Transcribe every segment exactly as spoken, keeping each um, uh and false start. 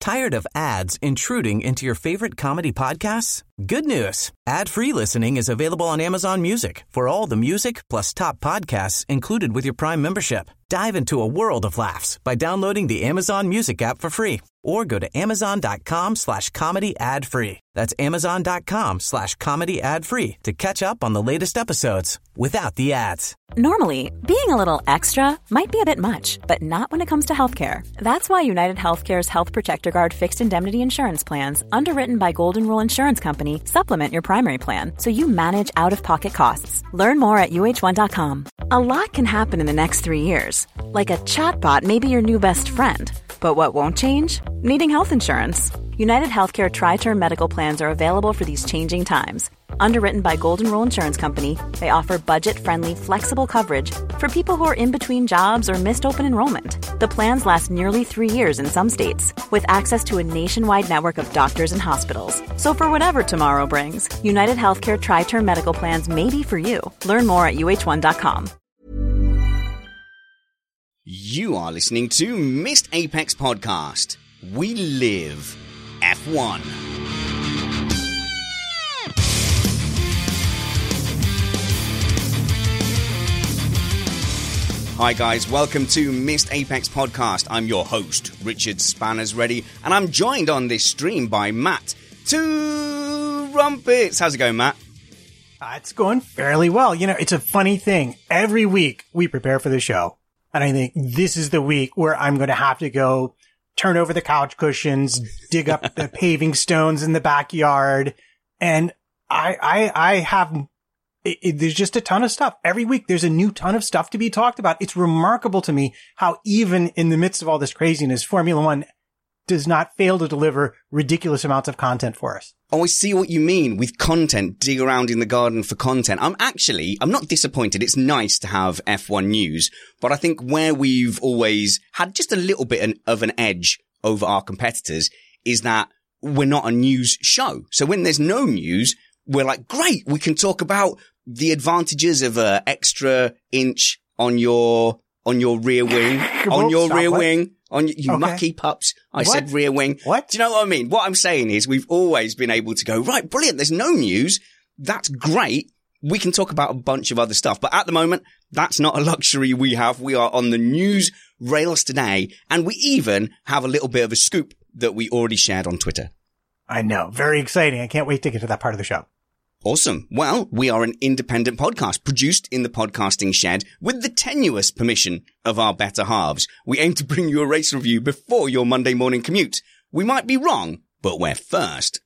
Tired of ads intruding into your favorite comedy podcasts? Good news. Ad-free listening is available on Amazon Music for all the music plus top podcasts included with your Prime membership. Dive into a world of laughs by downloading the Amazon Music app for free or go to amazon.com slash comedy ad free. That's amazon.com slash comedy ad free to catch up on the latest episodes without the ads. Normally, being a little extra might be a bit much, but not when it comes to healthcare. That's why United Healthcare's Health Protector Guard fixed indemnity insurance plans, underwritten by Golden Rule Insurance Company, supplement your primary plan so you manage out-of-pocket costs. Learn more at U H one dot com. A lot can happen in the next three years. Like a chatbot may be your new best friend. But what won't change? Needing health insurance. United Healthcare Tri-Term Medical Plans are available for these changing times. Underwritten by Golden Rule Insurance Company, they offer budget-friendly, flexible coverage for people who are in between jobs or missed open enrollment. The plans last nearly three years in some states, with access to a nationwide network of doctors and hospitals. So for whatever tomorrow brings, United Healthcare Tri-Term Medical Plans may be for you. Learn more at U H one dot com. You are listening to Missed Apex Podcast. We live F one. Hi guys, welcome to Missed Apex Podcast. I'm your host, Richard Spanners Ready, and I'm joined on this stream by Matt Two Rumpets. How's it going, Matt? Uh, it's going fairly well. You know, it's a funny thing. Every week we prepare for the show, and I think this is the week where I'm going to have to go turn over the couch cushions, dig up the paving stones in the backyard, and I, I, I have... It, it, there's just a ton of stuff. Every week there's a new ton of stuff to be talked about. It's remarkable to me how even in the midst of all this craziness, Formula One does not fail to deliver ridiculous amounts of content for us. Oh, I see what you mean with content, dig around in the garden for content. I'm actually, I'm not disappointed. It's nice to have F one news, but I think where we've always had just a little bit of an edge over our competitors is that we're not a news show. So when there's no news, we're like, great, we can talk about the advantages of a extra inch on your, on your rear wing, on your rear what? wing, on you okay. mucky pups. I what? said rear wing. What? Do you know what I mean? What I'm saying is we've always been able to go, right, brilliant. There's no news. That's great. We can talk about a bunch of other stuff. But at the moment, that's not a luxury we have. We are on the news rails today. And we even have a little bit of a scoop that we already shared on Twitter. I know. Very exciting. I can't wait to get to that part of the show. Awesome. Well, we are an independent podcast produced in the podcasting shed with the tenuous permission of our better halves. We aim to bring you a race review before your Monday morning commute. We might be wrong, but we're first.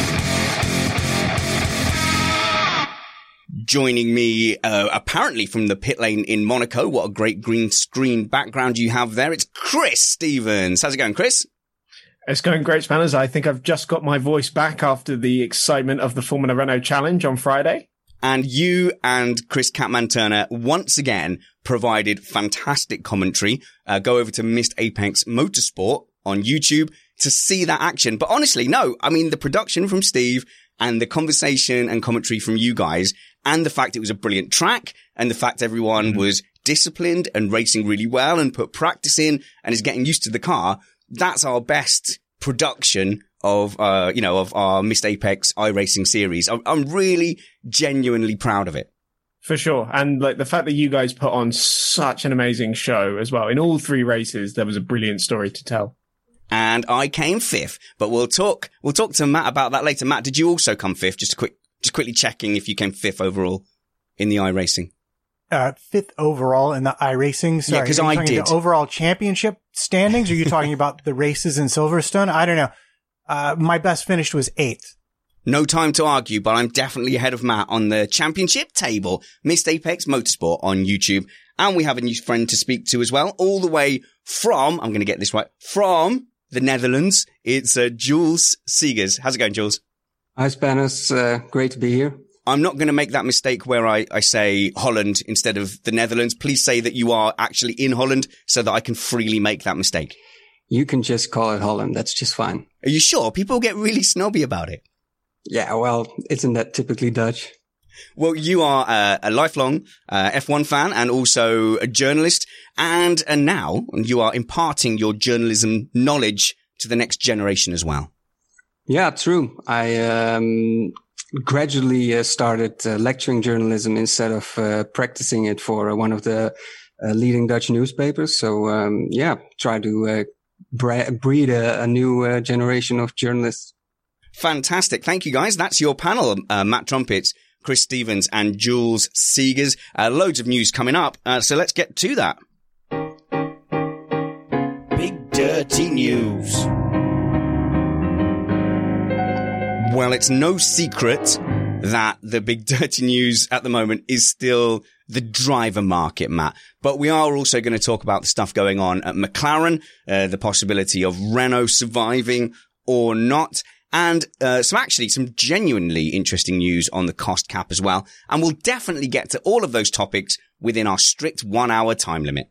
Joining me, uh, apparently from the pit lane in Monaco. What a great green screen background you have there. It's Chris Stevens. How's it going, Chris? It's going great, Spanners. I think I've just got my voice back after the excitement of the Formula Renault Challenge on Friday. And you and Chris Catman-Turner once again provided fantastic commentary. Uh, go over to Missed Apex Motorsport on YouTube to see that action. But honestly, no, I mean, the production from Steve and the conversation and commentary from you guys and the fact it was a brilliant track and the fact everyone mm-hmm. was disciplined and racing really well and put practice in and is getting used to the car. That's our best production of, uh, you know, of our Missed Apex iRacing series. I'm, I'm really genuinely proud of it. For sure. And like the fact that you guys put on such an amazing show as well. In all three races, there was a brilliant story to tell. And I came fifth, but we'll talk, we'll talk to Matt about that later. Matt, did you also come fifth? Just a quick, just quickly checking if you came fifth overall in the iRacing. Uh, fifth overall in the iRacing. Sorry, yeah, because I did. The overall championship standings? Are you talking about the races in Silverstone? I don't know. Uh, my best finish was eighth. No time to argue, but I'm definitely ahead of Matt on the championship table. Missed Apex Motorsport on YouTube. And we have a new friend to speak to as well, all the way from, I'm going to get this right, from the Netherlands. It's uh, Jules Seegers. How's it going, Jules? Hi, Spanners. Uh, great to be here. I'm not going to make that mistake where I, I say Holland instead of the Netherlands. Please say that you are actually in Holland so that I can freely make that mistake. You can just call it Holland. That's just fine. Are you sure? People get really snobby about it. Yeah, well, isn't that typically Dutch? Well, you are uh, a lifelong uh, F one fan and also a journalist. And, and now you are imparting your journalism knowledge to the next generation as well. Yeah, true. I um, gradually uh, started uh, lecturing journalism instead of uh, practicing it for uh, one of the uh, leading Dutch newspapers. So, um, yeah, try to uh, bre- breed a, a new uh, generation of journalists. Fantastic. Thank you, guys. That's your panel, uh, Matt Trumpets, Chris Stevens and Jules Seegers. Uh, loads of news coming up. Uh, so let's get to that. Big Dirty News. Well, it's no secret that the big dirty news at the moment is still the driver market, Matt. But we are also going to talk about the stuff going on at McLaren, uh, the possibility of Renault surviving or not, and uh, some actually some genuinely interesting news on the cost cap as well. And we'll definitely get to all of those topics within our strict one-hour time limit.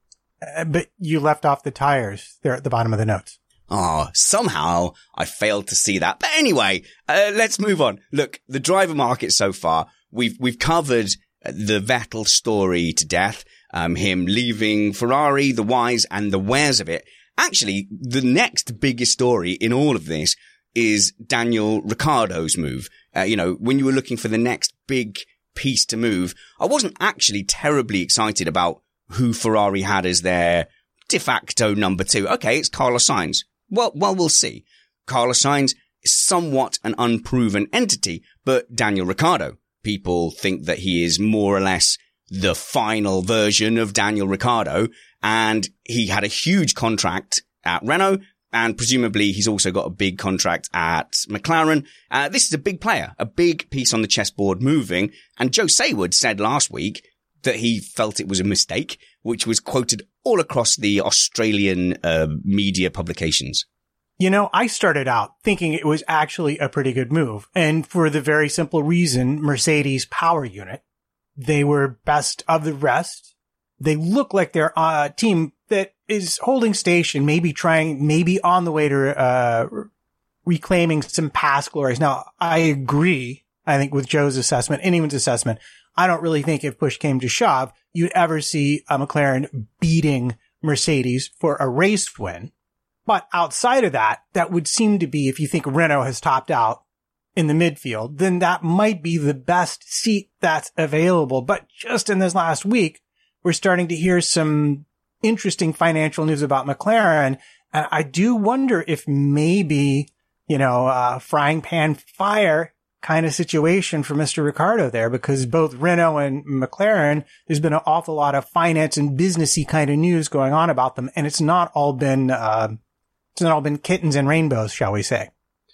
Uh, but you left off the tires there at the bottom of the notes. Oh, somehow I failed to see that. But anyway, uh, let's move on. Look, the driver market so far, we've, we've covered the Vettel story to death, um, him leaving Ferrari, the whys and the wheres of it. Actually, the next biggest story in all of this is Daniel Ricciardo's move. Uh, you know, when you were looking for the next big piece to move, I wasn't actually terribly excited about who Ferrari had as their de facto number two. Okay, it's Carlos Sainz. Well, well, we'll see. Carlos Sainz is somewhat an unproven entity, but Daniel Ricciardo, people think that he is more or less the final version of Daniel Ricciardo, and he had a huge contract at Renault, and presumably he's also got a big contract at McLaren. Uh, this is a big player, a big piece on the chessboard moving, and Joe Saward said last week that he felt it was a mistake, which was quoted all across the Australian uh, media publications. You know, I started out thinking it was actually a pretty good move. And for the very simple reason, Mercedes power unit, they were best of the rest. They look like they're a team that is holding station, maybe trying, maybe on the way to uh reclaiming some past glories. Now, I agree, I think, with Joe's assessment, anyone's assessment. I don't really think if push came to shove, you'd ever see a McLaren beating Mercedes for a race win. But outside of that, that would seem to be, if you think Renault has topped out in the midfield, then that might be the best seat that's available. But just in this last week, we're starting to hear some interesting financial news about McLaren. And I do wonder if maybe, you know, uh, frying pan fire kind of situation for Mister Ricciardo there, because both Renault and McLaren, there's been an awful lot of finance and businessy kind of news going on about them. And it's not all been, uh, it's not all been kittens and rainbows, shall we say.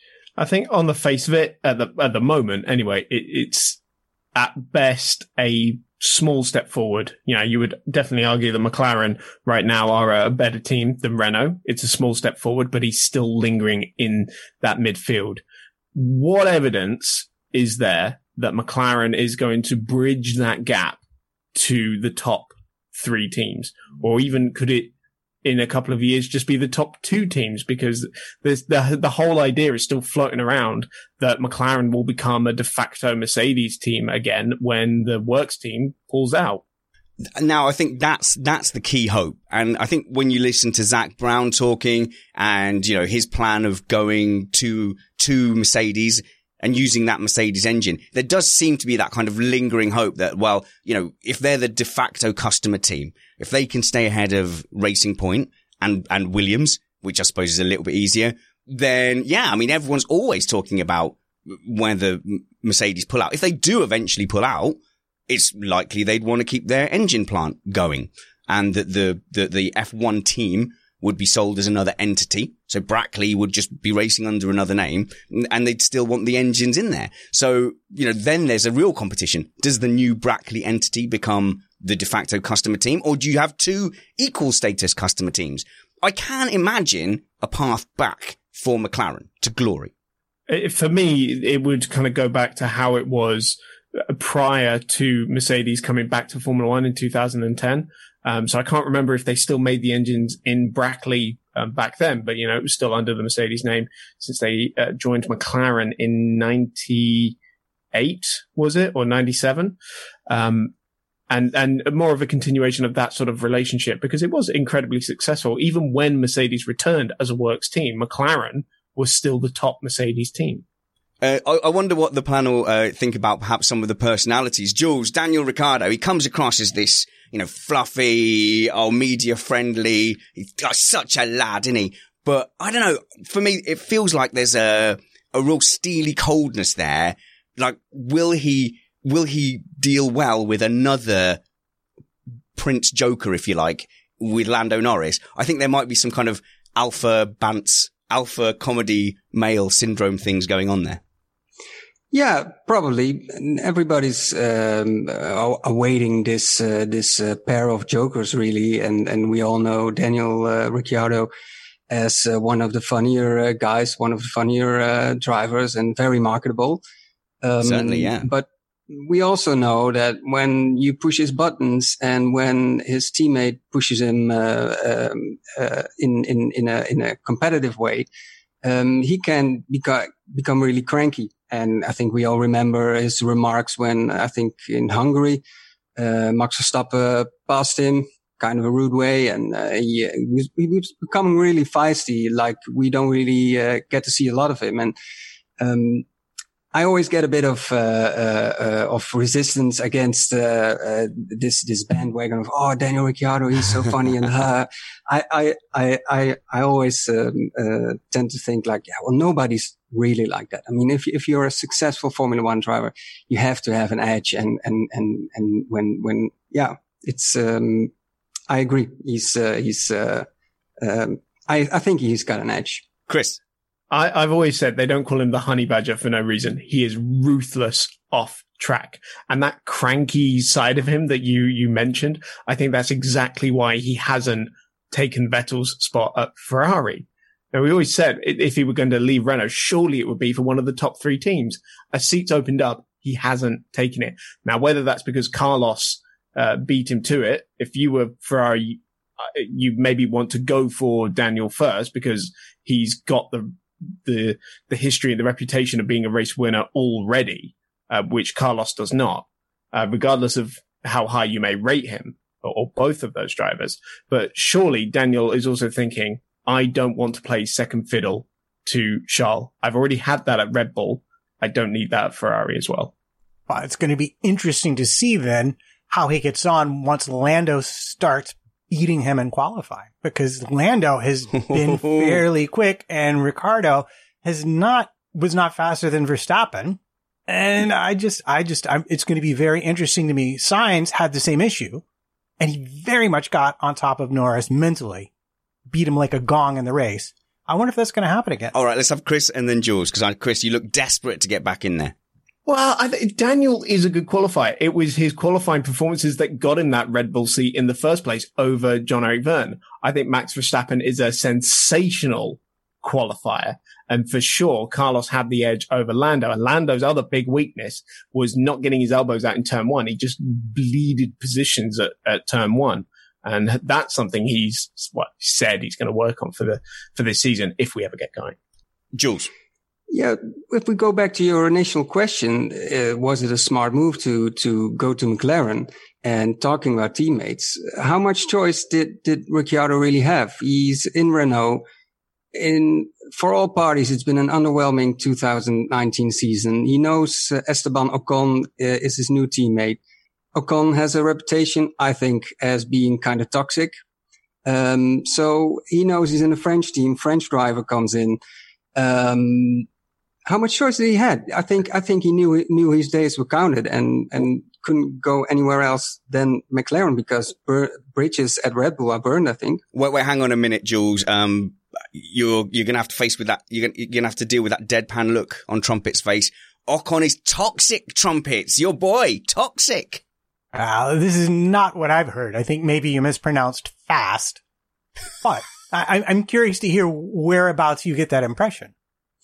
I think on the face of it, at the, at the moment, anyway, it, it's at best a small step forward. You know, you would definitely argue that McLaren right now are a better team than Renault. It's a small step forward, but he's still lingering in that midfield. What evidence is there that McLaren is going to bridge that gap to the top three teams? Or even could it, in a couple of years, just be the top two teams? Because there's the, the whole idea is still floating around that McLaren will become a de facto Mercedes team again when the works team pulls out. Now, I think that's, that's the key hope. And I think when you listen to Zach Brown talking and, you know, his plan of going to, to Mercedes and using that Mercedes engine, there does seem to be that kind of lingering hope that, well, you know, if they're the de facto customer team, if they can stay ahead of Racing Point and, and Williams, which I suppose is a little bit easier, then yeah, I mean, everyone's always talking about whether Mercedes pull out. If they do eventually pull out, it's likely they'd want to keep their engine plant going, and that the, the, the F one team would be sold as another entity. So Brackley would just be racing under another name, and they'd still want the engines in there. So, you know, then there's a real competition. Does the new Brackley entity become the de facto customer team, or do you have two equal status customer teams? I can't imagine a path back for McLaren to glory. For me, it would kind of go back to how it was prior to Mercedes coming back to Formula One in two thousand ten. Um, so I can't remember if they still made the engines in Brackley um, back then, but, you know, it was still under the Mercedes name since they uh, joined McLaren in ninety-eight, was it? Or ninety-seven? Um, and, and more of a continuation of that sort of relationship, because it was incredibly successful. Even when Mercedes returned as a works team, McLaren was still the top Mercedes team. Uh, I, I wonder what the panel uh, think about perhaps some of the personalities. Jules, Daniel Ricciardo, he comes across as this, you know, fluffy, oh, media friendly. He's got such a lad, isn't he? But I don't know. For me, it feels like there's a a real steely coldness there. Like, will he will he deal well with another Prince Joker, if you like, with Lando Norris? I think there might be some kind of alpha bants, alpha comedy male syndrome things going on there. Yeah, probably. Everybody's um, awaiting this uh, this uh, pair of jokers, really, and and we all know Daniel uh, Ricciardo as uh, one of the funnier uh, guys, one of the funnier uh, drivers, and very marketable. Um, Certainly, yeah. But we also know that when you push his buttons and when his teammate pushes him uh, um, uh, in in in a in a competitive way, um, he can beca- become really cranky. And I think we all remember his remarks when, I think in Hungary, uh, Max Verstappen passed him kind of a rude way, and uh, he, he, was, he was becoming really feisty, like we don't really uh, get to see a lot of him. And um, I always get a bit of uh, uh, uh, of resistance against uh, uh, this this bandwagon of, oh, Daniel Ricciardo, he's so funny, and uh, I I I I I always um, uh, tend to think like, yeah, well, nobody's really like that. I mean, if if you're a successful Formula One driver, you have to have an edge, and and and and when when yeah, it's um, I agree. He's uh, he's uh, um, I I think he's got an edge. Chris. I, I've always said they don't call him the honey badger for no reason. He is ruthless off track. And that cranky side of him that you, you mentioned, I think that's exactly why he hasn't taken Vettel's spot at Ferrari. Now, we always said if he were going to leave Renault, surely it would be for one of the top three teams. As seats opened up, he hasn't taken it. Now, whether that's because Carlos uh, beat him to it, if you were Ferrari, you maybe want to go for Daniel first because he's got the the the history and the reputation of being a race winner already, uh, which Carlos does not, uh, regardless of how high you may rate him, or, or both of those drivers. But surely Daniel is also thinking, I don't want to play second fiddle to Charles. I've already had that at Red Bull. I don't need that at Ferrari as well. Well, it's going to be interesting to see then how he gets on once Lando starts beating him in qualifying, because Lando has been fairly quick and Ricciardo has not, was not faster than Verstappen. And I just, I just, I'm, it's going to be very interesting to me. Sainz had the same issue and he very much got on top of Norris mentally, beat him like a gong in the race. I wonder if that's going to happen again. All right, let's have Chris and then Jules, because Chris, you look desperate to get back in there. Well, I th- Daniel is a good qualifier. It was his qualifying performances that got him that Red Bull seat in the first place over Jean-Eric Vergne. I think Max Verstappen is a sensational qualifier. And for sure, Carlos had the edge over Lando. And Lando's other big weakness was not getting his elbows out in turn one. He just bleeded positions at, at turn one. And that's something he's what said he's going to work on for the for this season if we ever get going. Jules. Yeah, if we go back to your initial question, uh, was it a smart move to to go to McLaren? And talking about teammates, how much choice did did Ricciardo really have? He's in Renault. In for all parties, it's been an underwhelming two thousand nineteen season. He knows uh, Esteban Ocon uh, is his new teammate. Ocon has a reputation, I think, as being kind of toxic. Um, so he knows he's in a French team. French driver comes in. Um, how much choice did he had? I think, I think he knew, knew his days were counted and, and couldn't go anywhere else than McLaren because bur- bridges at Red Bull are burned, I think. Wait, wait, hang on a minute, Jules. Um, you're, you're going to have to face with that. You're going to have to deal with that deadpan look on Trumpet's face. Ocon is toxic, Trumpets. Your boy, toxic. Uh, this is not what I've heard. I think maybe you mispronounced fast, but I, I'm curious to hear whereabouts you get that impression.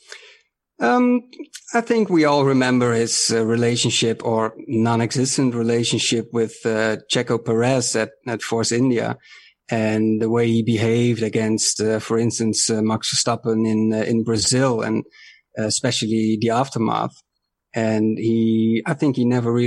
Um, I think we all remember his uh, relationship or non-existent relationship with uh, Checo Perez at, at Force India, and the way he behaved against, uh, for instance, uh, Max Verstappen in uh, in Brazil, and uh, especially the aftermath. And he, I think he never really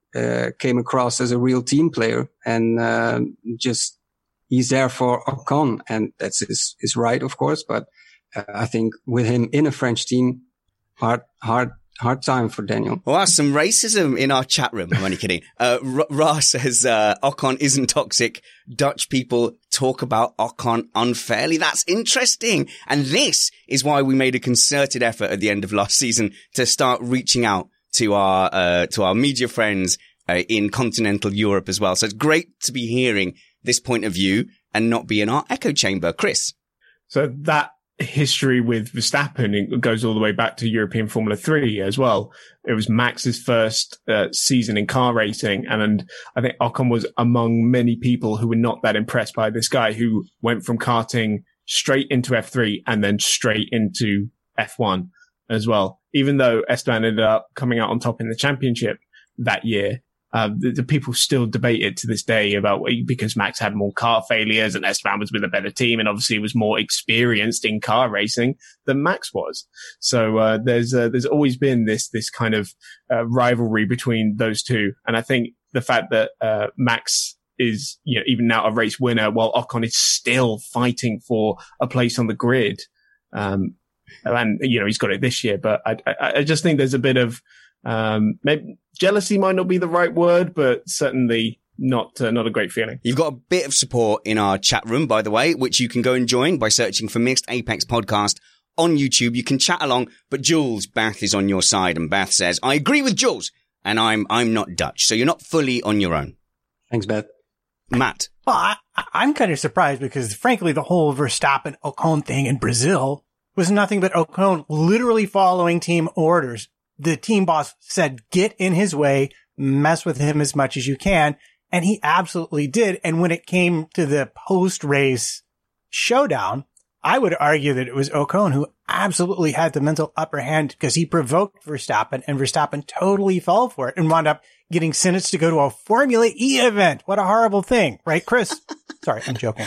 uh, came across as a real team player, and uh, just he's there for Ocon, and that's his, his right, of course. But uh, I think with him in a French team, hard, hard, hard time for Daniel. Well, that's some racism in our chat room. I'm only kidding. Uh, R- Ra says, uh, Ocon isn't toxic. Dutch people talk about Ocon unfairly. That's interesting. And this is why we made a concerted effort at the end of last season to start reaching out to our, uh, to our media friends, uh, in continental Europe as well. So it's great to be hearing this point of view and not be in our echo chamber. Chris. So that history with Verstappen, it goes all the way back to European Formula three as well. It was Max's first uh, season in car racing, and I think Ocon was among many people who were not that impressed by this guy who went from karting straight into F three and then straight into F one as well. Even though Esteban ended up coming out on top in the championship that year, Uh, the, the people still debate it to this day about because Max had more car failures and Esteban was with a better team and obviously was more experienced in car racing than Max was. So uh, there's uh, there's always been this this kind of uh, rivalry between those two, and I think the fact that uh, Max is, you know, even now a race winner while Ocon is still fighting for a place on the grid, um, and you know he's got it this year, but I I, I just think there's a bit of Um, maybe jealousy might not be the right word, but certainly not, uh, not a great feeling. You've got a bit of support in our chat room, by the way, which you can go and join by searching for Mixed Apex Podcast on YouTube. You can chat along, but Jules, Beth is on your side, and Beth says, I agree with Jules, and I'm, I'm not Dutch. So you're not fully on your own. Thanks, Beth. Matt. Well, I, I'm kind of surprised because frankly, the whole Verstappen Ocon thing in Brazil was nothing but Ocon literally following team orders. The team boss said, get in his way, mess with him as much as you can. And he absolutely did. And when it came to the post-race showdown, I would argue that it was Ocon who absolutely had the mental upper hand because he provoked Verstappen, and Verstappen totally fell for it and wound up getting sentenced to go to a Formula E event. What a horrible thing, right, Chris? Sorry, I'm joking.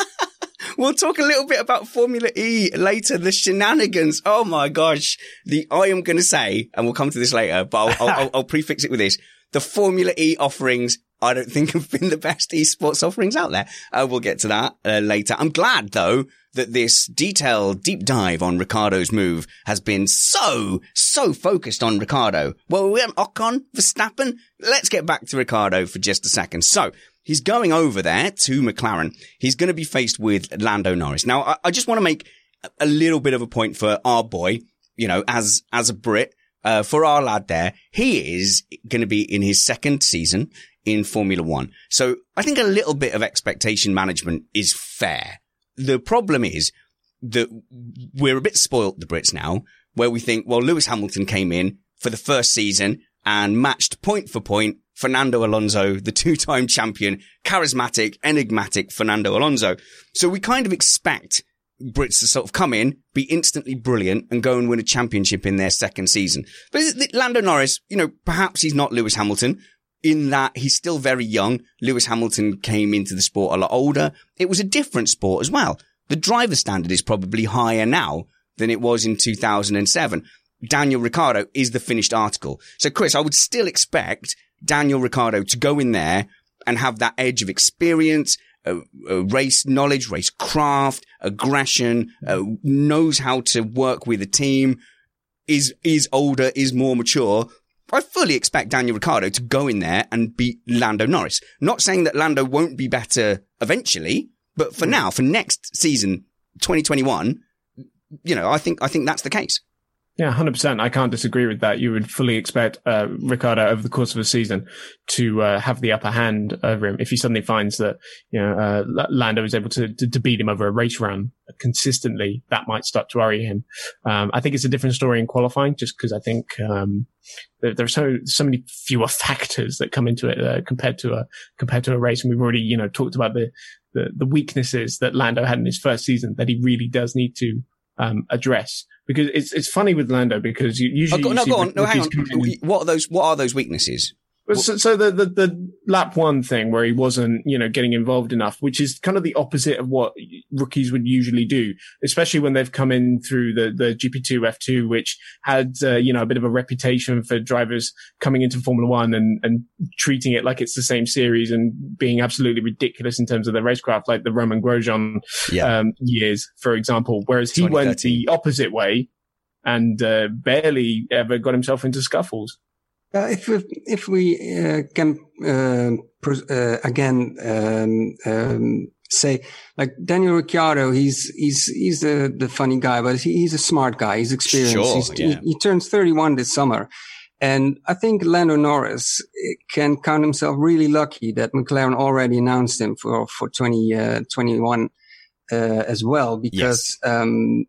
We'll talk a little bit about Formula E later, the shenanigans. Oh my gosh. The, I am going to say, and we'll come to this later, but I'll, I'll, I'll, I'll prefix it with this. The Formula E offerings, I don't think have been the best esports offerings out there. Uh, we'll get to that uh, later. I'm glad though that this detailed deep dive on Ricciardo's move has been so, so focused on Ricciardo. Well, we're Ocon, Verstappen. Let's get back to Ricciardo for just a second. So, he's going over there to McLaren. He's going to be faced with Lando Norris. Now, I, I just want to make a little bit of a point for our boy, you know, as, as a Brit, uh, for our lad there. He is going to be in his second season in Formula One. So I think a little bit of expectation management is fair. The problem is that we're a bit spoilt, the Brits now, where we think, well, Lewis Hamilton came in for the first season and matched point for point Fernando Alonso, the two-time champion, charismatic, enigmatic Fernando Alonso. So we kind of expect Brits to sort of come in, be instantly brilliant, and go and win a championship in their second season. But Lando Norris, you know, perhaps he's not Lewis Hamilton in that he's still very young. Lewis Hamilton came into the sport a lot older. It was a different sport as well. The driver standard is probably higher now than it was in two thousand seven. Daniel Ricciardo is the finished article. So, Chris, I would still expect Daniel Ricciardo to go in there and have that edge of experience, uh, uh, race knowledge, race craft, aggression, uh, knows how to work with a team, is, is older, is more mature. I fully expect Daniel Ricciardo to go in there and beat Lando Norris. Not saying that Lando won't be better eventually, but for now, for next season, twenty twenty-one, you know, I think, I think that's the case. Yeah, one hundred percent. I can't disagree with that. You would fully expect uh, Ricciardo over the course of a season to uh, have the upper hand over him. If he suddenly finds that, you know, uh, Lando is able to, to, to beat him over a race run consistently, that might start to worry him. Um, I think it's a different story in qualifying, just because I think um, there, there are so so many fewer factors that come into it uh, compared to a compared to a race. And we've already, you know, talked about the, the the weaknesses that Lando had in his first season that he really does need to um, address. Because it's it's funny with Lando because you usually oh, go, you no see go on no hang on in, what are those what are those weaknesses? So, so the, the, the lap one thing where he wasn't, you know, getting involved enough, which is kind of the opposite of what rookies would usually do, especially when they've come in through the, the G P two F two, which had, uh, you know, a bit of a reputation for drivers coming into Formula One and, and treating it like it's the same series and being absolutely ridiculous in terms of the racecraft, like the Romain Grosjean yeah. um, years, for example, whereas he went the opposite way and uh, barely ever got himself into scuffles. Uh, if we, if we uh, can uh, pr- uh, again um, um, say like Daniel Ricciardo, he's he's he's the the funny guy, but he, he's a smart guy. He's experienced. Sure, he's, yeah. he, he turns thirty-one this summer, and I think Lando Norris can count himself really lucky that McLaren already announced him for for twenty twenty-one uh, as well, because. Yes. Um,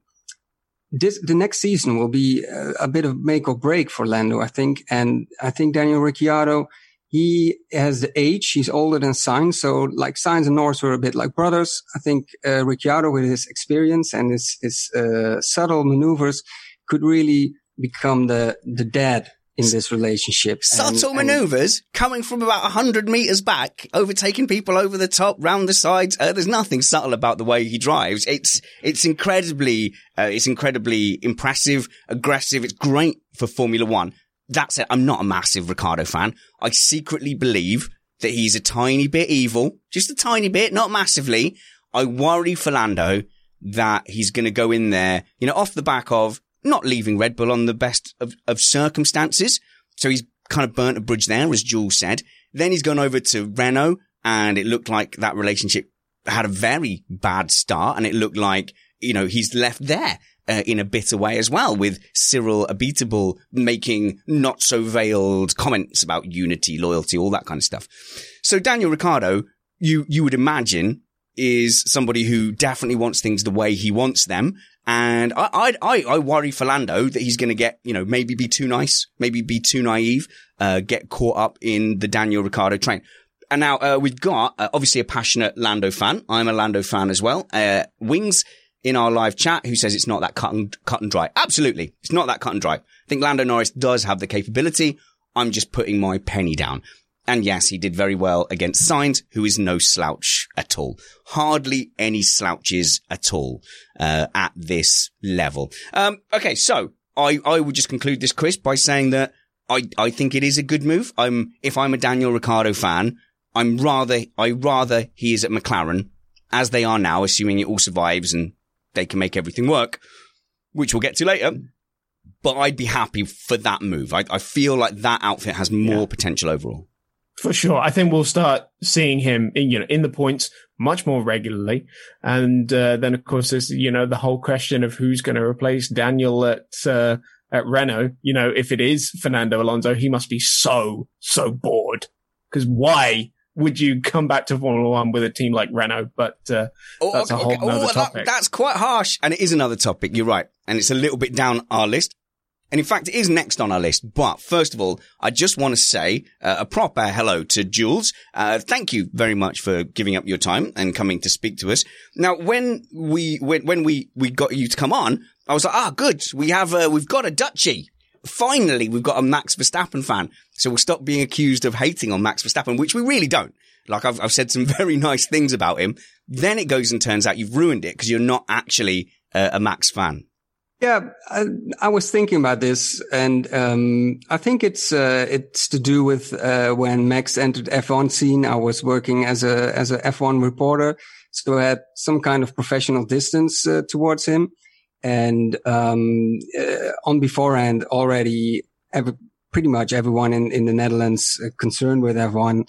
This, the next season will be a, a bit of make or break for Lando, I think. And I think Daniel Ricciardo, he has the age. He's older than Sainz. So like Sainz and Norris were a bit like brothers. I think, uh, Ricciardo with his experience and his, his, uh, subtle maneuvers could really become the, the dad in this relationship. Subtle and, maneuvers coming from about a hundred meters back, overtaking people over the top, round the sides. Uh, there's nothing subtle about the way he drives. It's, it's incredibly, uh, it's incredibly impressive, aggressive. It's great for Formula One. That said, I'm not a massive Ricciardo fan. I secretly believe that he's a tiny bit evil, just a tiny bit, not massively. I worry for Lando that he's going to go in there, you know, off the back of not leaving Red Bull on the best of, of circumstances. So he's kind of burnt a bridge there, as Jules said. Then he's gone over to Renault, and it looked like that relationship had a very bad start, and it looked like, you know, he's left there uh, in a bitter way as well, with Cyril Abiteboul making not so veiled comments about unity, loyalty, all that kind of stuff. So Daniel Ricciardo, you, you would imagine, is somebody who definitely wants things the way he wants them. And I, I, I worry for Lando that he's going to get, you know, maybe be too nice, maybe be too naive, uh, get caught up in the Daniel Ricciardo train. And now, uh, we've got, uh, obviously a passionate Lando fan. I'm a Lando fan as well. Uh, Wings in our live chat who says it's not that cut and, cut and dry. Absolutely. It's not that cut and dry. I think Lando Norris does have the capability. I'm just putting my penny down. And yes, he did very well against Sainz, who is no slouch at all. Hardly any slouches at all, uh, at this level. Um, okay. So I, I would just conclude this, Chris, by saying that I, I think it is a good move. I'm, if I'm a Daniel Ricciardo fan, I'm rather, I rather he is at McLaren as they are now, assuming it all survives and they can make everything work, which we'll get to later. But I'd be happy for that move. I, I feel like that outfit has more yeah. potential overall. For sure. I think we'll start seeing him in, you know, in the points much more regularly. And, uh, then of course there's, you know, the whole question of who's going to replace Daniel at, uh, at Renault. You know, if it is Fernando Alonso, he must be so, so bored. Because why would you come back to Formula One with a team like Renault? But, uh, oh, that's okay, a whole okay. other oh, topic. That, that's quite harsh. And it is another topic. You're right. And it's a little bit down our list. And in fact, it is next on our list. But first of all, I just want to say uh, a proper hello to Jules. Uh, thank you very much for giving up your time and coming to speak to us. Now, when we when, when we, we got you to come on, I was like, ah, good. We have uh, we've got a Dutchie. Finally, we've got a Max Verstappen fan. So we'll stop being accused of hating on Max Verstappen, which we really don't. Like I've, I've said some very nice things about him. Then it goes and turns out you've ruined it because you're not actually uh, a Max fan. Yeah, I, I was thinking about this, and um I think it's uh it's to do with uh when Max entered the F one scene. I was working as a as a F one reporter, so I had some kind of professional distance uh, towards him. And um uh, on beforehand, already every, pretty much everyone in in the Netherlands uh, concerned with F one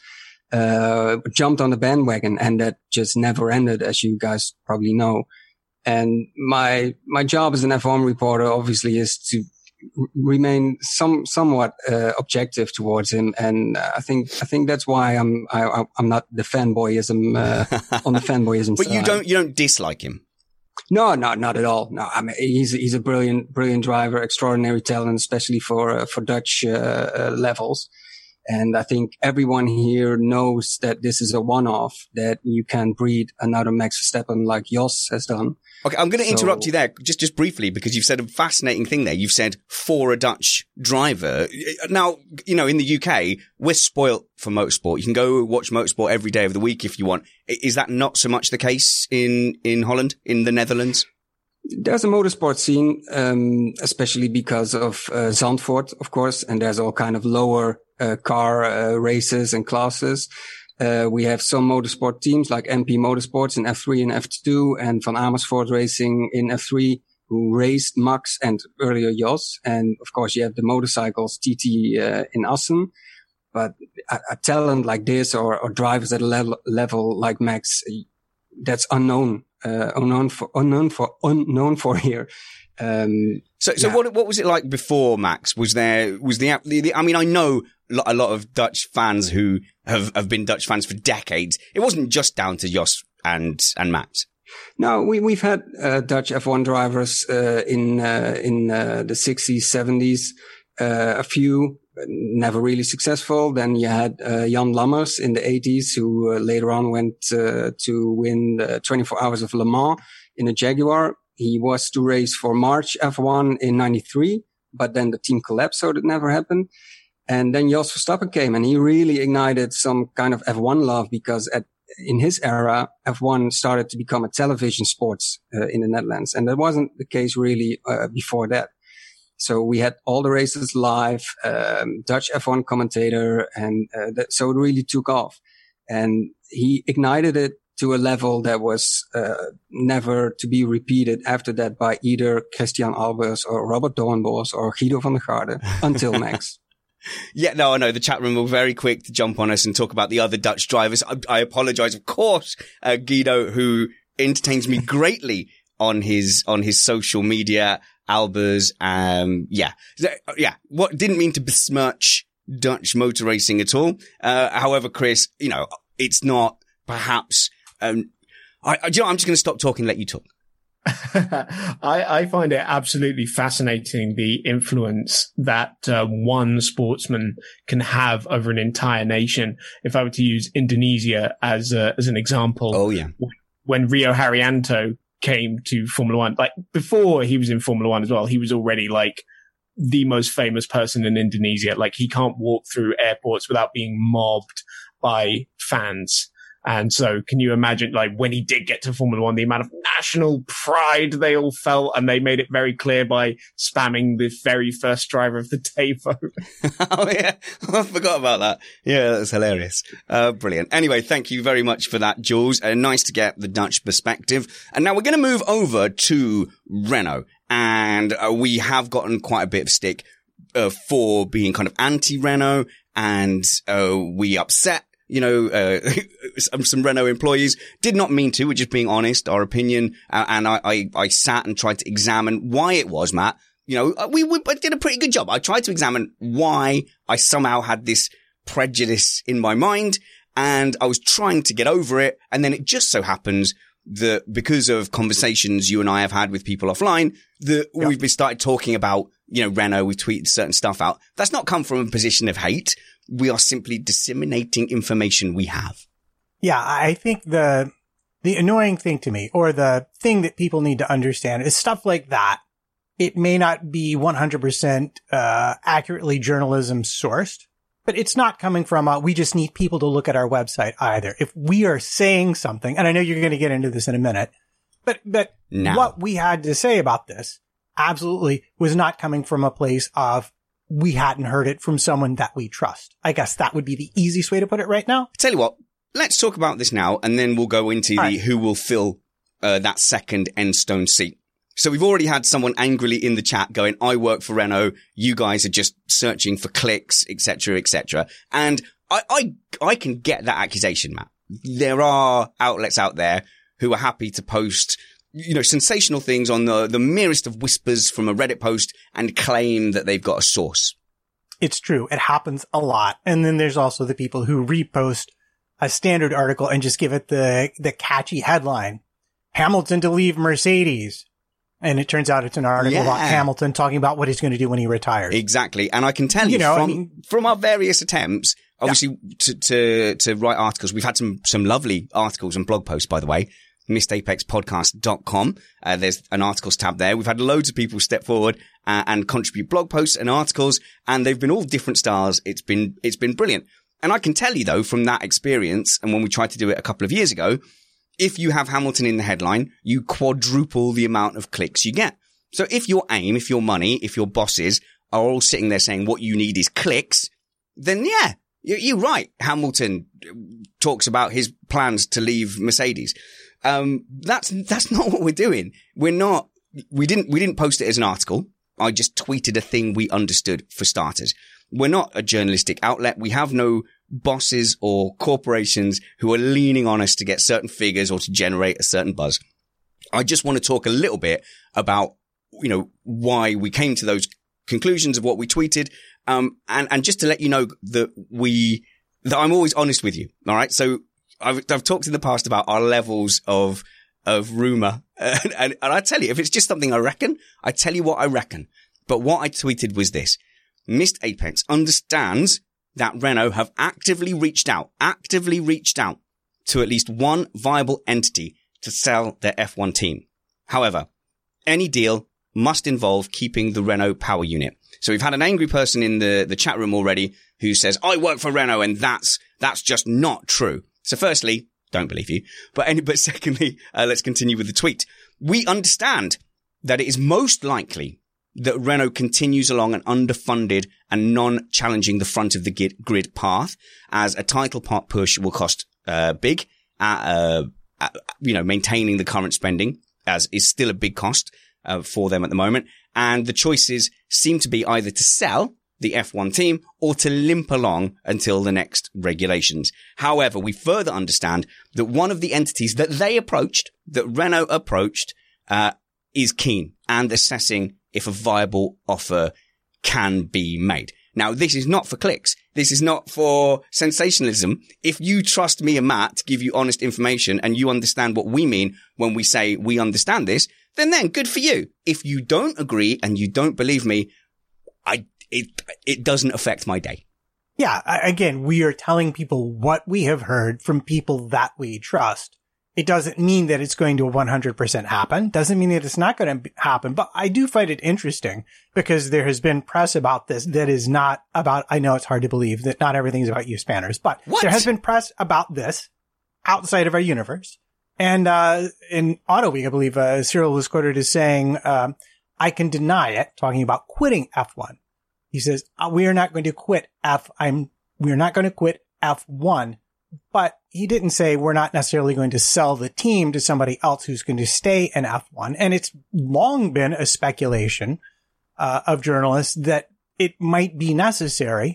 uh jumped on the bandwagon, and that just never ended, as you guys probably know. And my, my job as an F one reporter obviously is to r- remain some, somewhat, uh, objective towards him. And uh, I think, I think that's why I'm, I, I'm not the fanboyism, uh, on the fanboyism But side. you don't, you don't dislike him? No, no, not at all. No, I mean, he's, he's a brilliant, brilliant driver, extraordinary talent, especially for, uh, for Dutch, uh, uh, levels. And I think everyone here knows that this is a one-off, that you can breed another Max Verstappen like Jos has done. Okay, I'm going to So- interrupt you there just, just briefly because you've said a fascinating thing there. You've said for a Dutch driver. Now, you know, in the U K, we're spoilt for motorsport. You can go watch motorsport every day of the week if you want. I- Is that not so much the case in, in Holland, in the Netherlands? There's a motorsport scene, um, especially because of uh, Zandvoort, of course, and there's all kind of lower uh, car uh, races and classes. Uh, we have some motorsport teams like M P Motorsports in F three and F two, and Van Amersfoort Racing in F three, who raced Max and earlier Jos. And of course, you have the motorcycles T T uh, in Assen. But a, a talent like this, or, or drivers at a level, level like Max, that's unknown. Uh, unknown for, unknown for, unknown for here. Um, So, so yeah. what, what was it like before Max? Was there, was the, the, the I mean, I know lo- a lot of Dutch fans who have, have been Dutch fans for decades. It wasn't just down to Jos and, and Max. No, we, we've had, uh, Dutch F one drivers, uh, in, uh, in, uh, the sixties, seventies, uh, a few, but never really successful. Then you had, uh, Jan Lammers in the eighties, who uh, later on went, uh, to win the twenty-four hours of Le Mans in a Jaguar. He was to race for March F one in ninety-three, but then the team collapsed, so that never happened. And then Jos Verstappen came, and he really ignited some kind of F one love, because at, in his era, F one started to become a television sports uh, in the Netherlands. And that wasn't the case really uh, before that. So we had all the races live, um, Dutch F one commentator, and uh, that, so it really took off. And he ignited it to a level that was uh, never to be repeated after that by either Christian Albers or Robert Doornbos or Guido van der Garde until Max. Yeah, no, I know. The chat room were very quick to jump on us and talk about the other Dutch drivers. I, I apologize, of course, uh, Guido, who entertains me greatly on his, on his social media, Albers. Um, yeah, yeah. What didn't mean to besmirch Dutch motor racing at all. Uh, however, Chris, you know, it's not perhaps, um, I, I, do you know, I'm just going to stop talking and let you talk. I, I find it absolutely fascinating, the influence that uh, one sportsman can have over an entire nation. If I were to use Indonesia as a, as an example, Oh, yeah. when Rio Haryanto came to Formula One, like before he was in Formula One as well, he was already like the most famous person in Indonesia. Like he can't walk through airports without being mobbed by fans. And so can you imagine, like, when he did get to Formula One, the amount of national pride they all felt, and they made it very clear by spamming the very first driver of the day vote. Oh, yeah. I forgot about that. Yeah, that's hilarious. Uh, brilliant. Anyway, thank you very much for that, Jules. Uh, nice to get the Dutch perspective. And now we're going to move over to Renault. And uh, we have gotten quite a bit of stick uh, for being kind of anti-Renault, and uh, we upset you know, uh, some, some Renault employees. Did not mean to, we're just being honest, our opinion. Uh, and I, I, I sat and tried to examine why it was, Matt. You know, we, we I did a pretty good job. I tried to examine why I somehow had this prejudice in my mind, and I was trying to get over it. And then it just so happens that because of conversations you and I have had with people offline, that yep. we've been started talking about, you know, Renault, we've tweeted certain stuff out. That's not come from a position of hate. We are simply disseminating information we have. Yeah, I think the the annoying thing to me, or the thing that people need to understand, is stuff like that. It may not be one hundred percent uh, accurately journalism sourced, but it's not coming from, uh, we just need people to look at our website either. If we are saying something, and I know you're going to get into this in a minute, but, but no. what we had to say about this absolutely was not coming from a place of, we hadn't heard it from someone that we trust. I guess that would be the easiest way to put it right now. Tell you what, let's talk about this now, and then we'll go into All the right. who will fill uh, that second Enstone seat. So we've already had someone angrily in the chat going, I work for Renault, you guys are just searching for clicks, et cetera, et cetera. And I, I, I can get that accusation, Matt. There are outlets out there who are happy to post, you know, sensational things on the, the merest of whispers from a Reddit post and claim that they've got a source. It's true. It happens a lot. And then there's also the people who repost a standard article and just give it the, the catchy headline. Hamilton to leave Mercedes. And it turns out it's an article Yeah. about Hamilton talking about what he's going to do when he retires. Exactly. And I can tell you, You know, from, I mean- from our various attempts, obviously to, to, to write articles, we've had some, some lovely articles and blog posts, by the way. missed apex podcast dot com. Uh, there's an articles tab there. We've had loads of people step forward uh, and contribute blog posts and articles, and they've been all different styles. It's been, it's been brilliant. And I can tell you though, from that experience, and when we tried to do it a couple of years ago, if you have Hamilton in the headline, you quadruple the amount of clicks you get. So if your aim, if your money, if your bosses are all sitting there saying what you need is clicks, then yeah, you're right. Hamilton talks about his plans to leave Mercedes. Um, that's, that's not what we're doing. We're not, we didn't, we didn't post it as an article. I just tweeted a thing we understood, for starters. We're not a journalistic outlet. We have no bosses or corporations who are leaning on us to get certain figures or to generate a certain buzz. I just want to talk a little bit about, you know, why we came to those conclusions of what we tweeted. Um, and, and just to let you know that we, that I'm always honest with you. All right. So I've, I've talked in the past about our levels of, of rumor. And, and, and I tell you, if it's just something I reckon, I tell you what I reckon. But what I tweeted was this: Missed Apex understands that Renault have actively reached out, actively reached out to at least one viable entity to sell their F one team. However, any deal must involve keeping the Renault power unit. So we've had an angry person in the, the chat room already who says, I work for Renault, and that's, that's just not true. So firstly, don't believe you. But any, but secondly, uh, let's continue with the tweet. We understand that it is most likely that Renault continues along an underfunded and non-challenging the front of the grid path, as a title part push will cost, uh, big, uh, uh, you know, maintaining the current spending, as is still a big cost, uh, for them at the moment. And the choices seem to be either to sell the F one team or to limp along until the next regulations. However, we further understand that one of the entities that they approached, that Renault approached, uh, is keen and assessing if a viable offer can be made. Now, this is not for clicks. This is not for sensationalism. If you trust me and Matt to give you honest information and you understand what we mean when we say we understand this, then then good for you. If you don't agree and you don't believe me, I, it, it doesn't affect my day. Yeah. Again, we are telling people what we have heard from people that we trust. It doesn't mean that it's going to one hundred percent happen. Doesn't mean that it's not going to happen. But I do find it interesting because there has been press about this that is not about, I know it's hard to believe that not everything is about you Spanners, but What? there has been press about this outside of our universe. And, uh, in Autoweek, I believe, uh, Cyril was quoted as saying, um, I can deny it, talking about quitting F one. He says, uh, we are not going to quit F, I'm, we are not going to quit F one. But he didn't say we're not necessarily going to sell the team to somebody else who's going to stay in F one. And it's long been a speculation uh, of journalists that it might be necessary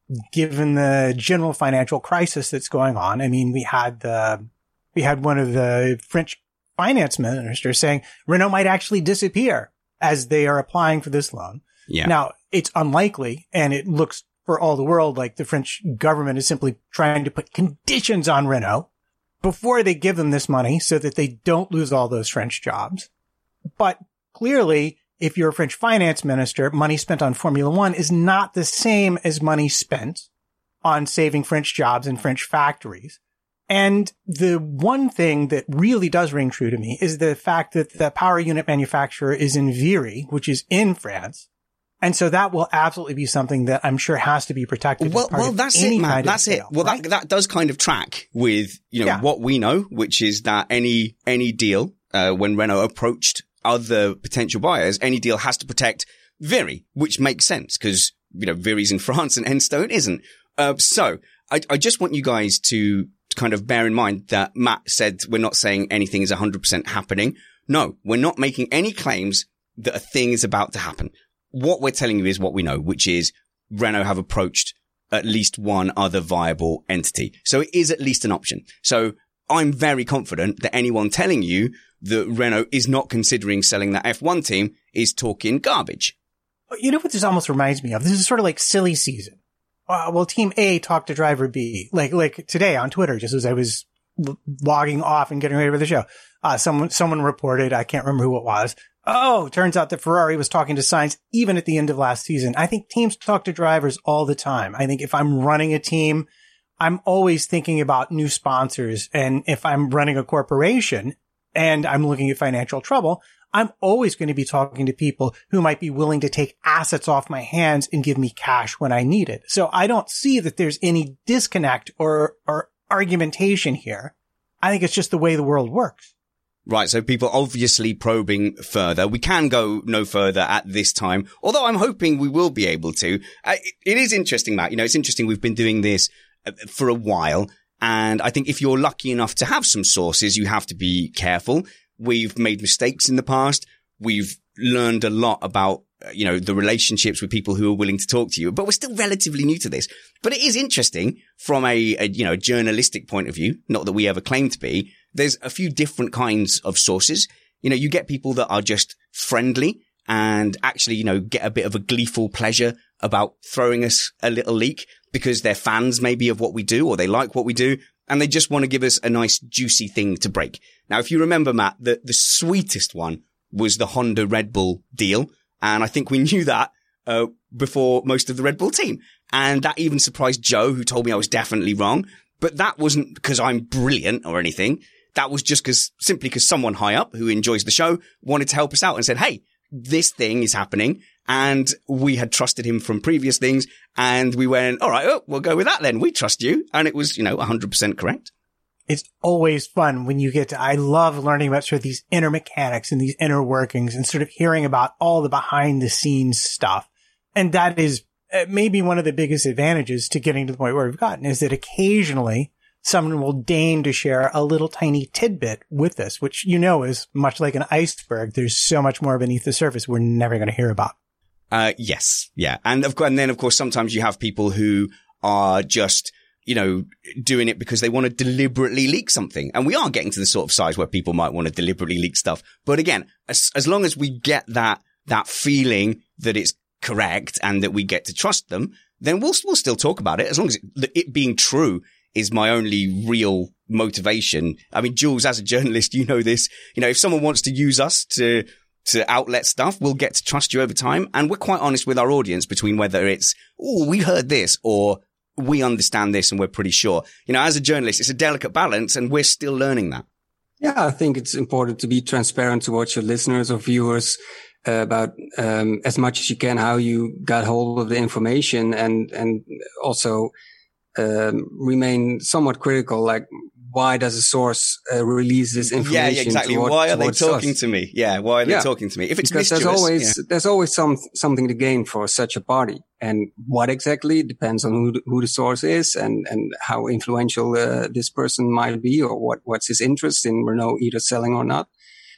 given the general financial crisis that's going on. I mean, we had the, we had one of the French finance ministers saying Renault might actually disappear as they are applying for this loan. Yeah. Now, it's unlikely, and it looks for all the world like the French government is simply trying to put conditions on Renault before they give them this money so that they don't lose all those French jobs. But clearly, if you're a French finance minister, money spent on Formula One is not the same as money spent on saving French jobs in French factories. And the one thing that really does ring true to me is the fact that the power unit manufacturer is in Viry, which is in France. And so that will absolutely be something that I'm sure has to be protected. Well, well, that's it, man. That's it. Well, that, that does kind of track with, you know, Yeah. what we know, which is that any, any deal, uh, when Renault approached other potential buyers, any deal has to protect Viry, which makes sense because, you know, Viry's in France and Enstone isn't. Uh, so I, I just want you guys to kind of bear in mind that Matt said we're not saying anything is one hundred percent happening. No, we're not making any claims that a thing is about to happen. What we're telling you is what we know, which is Renault have approached at least one other viable entity. So it is at least an option. So I'm very confident that anyone telling you that Renault is not considering selling that F one team is talking garbage. You know what this almost reminds me of? This is sort of like silly season. Uh, well, team A talked to driver B, like, like today on Twitter, just as I was l- logging off and getting ready for the show. Uh, someone, someone reported, I can't remember who it was, oh, turns out that Ferrari was talking to Sainz even at the end of last season. I think teams talk to drivers all the time. I think if I'm running a team, I'm always thinking about new sponsors. And if I'm running a corporation and I'm looking at financial trouble, I'm always going to be talking to people who might be willing to take assets off my hands and give me cash when I need it. So I don't see that there's any disconnect or, or argumentation here. I think it's just the way the world works. Right, so people obviously probing further. We can go no further at this time, although I'm hoping we will be able to. Uh, it, it is interesting, Matt. You know, it's interesting. We've been doing this uh, for a while, and I think if you're lucky enough to have some sources, you have to be careful. We've made mistakes in the past. We've learned a lot about, uh, you know, the relationships with people who are willing to talk to you, but we're still relatively new to this. But it is interesting from a, a you know, journalistic point of view, not that we ever claim to be. There's a few different kinds of sources. You know, you get people that are just friendly and actually, you know, get a bit of a gleeful pleasure about throwing us a little leak because they're fans maybe of what we do or they like what we do and they just want to give us a nice juicy thing to break. Now, if you remember, Matt, the, the sweetest one was the Honda Red Bull deal. And I think we knew that uh, before most of the Red Bull team. And that even surprised Joe, who told me I was definitely wrong. But that wasn't because I'm brilliant or anything. That was just because, simply because someone high up who enjoys the show wanted to help us out and said, hey, this thing is happening. And we had trusted him from previous things. And we went, all right, oh, we'll go with that then. We trust you. And it was, you know, one hundred percent correct. It's always fun when you get to, I love learning about sort of these inner mechanics and these inner workings and sort of hearing about all the behind the scenes stuff. And that is maybe one of the biggest advantages to getting to the point where we've gotten is that occasionally someone will deign to share a little tiny tidbit with us, which, you know, is much like an iceberg. There's so much more beneath the surface we're never going to hear about. Uh, yes. Yeah. And of course, and then of course, sometimes you have people who are just, you know, doing it because they want to deliberately leak something. And we are getting to the sort of size where people might want to deliberately leak stuff. But again, as, as long as we get that, that feeling that it's correct and that we get to trust them, then we'll, we'll still talk about it as long as it, it being true is my only real motivation. I mean, Jules, as a journalist, you know this, you know, if someone wants to use us to, to outlet stuff, we'll get to trust you over time. And we're quite honest with our audience between whether it's, oh, we heard this or we understand this and we're pretty sure. You know, as a journalist, it's a delicate balance and we're still learning that. Yeah, I think it's important to be transparent towards your listeners or viewers uh, about um, as much as you can how you got hold of the information and, and also um, remain somewhat critical, like why does a source uh, release this information? Yeah, yeah exactly. Toward, why are they talking us? to me? Yeah, why are they yeah. talking to me? If it's because mischievous, there's always yeah. there's always some something to gain for such a party, and what exactly depends on who the, who the source is and and how influential uh, this person might be, or what what's his interest in Renault either selling or not.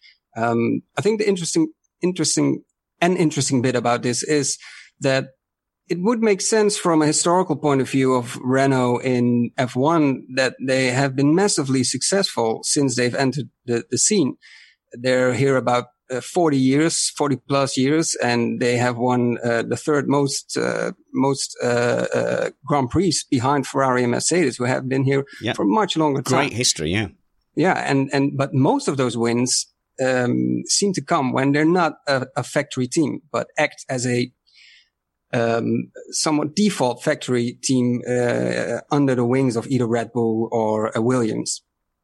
Um, I think the interesting interesting and interesting bit about this is that it would make sense from a historical point of view of Renault in F one that they have been massively successful since they've entered the, the scene. They're here about uh, forty years, forty plus years, and they have won uh, the third most uh, most uh, uh, Grand Prix behind Ferrari and Mercedes, who have been here yep. for much longer time. Great history, yeah. Yeah, and, and but most of those wins um, seem to come when they're not a, a factory team, but act as a Um, somewhat default factory team uh, under the wings of either Red Bull or a Williams.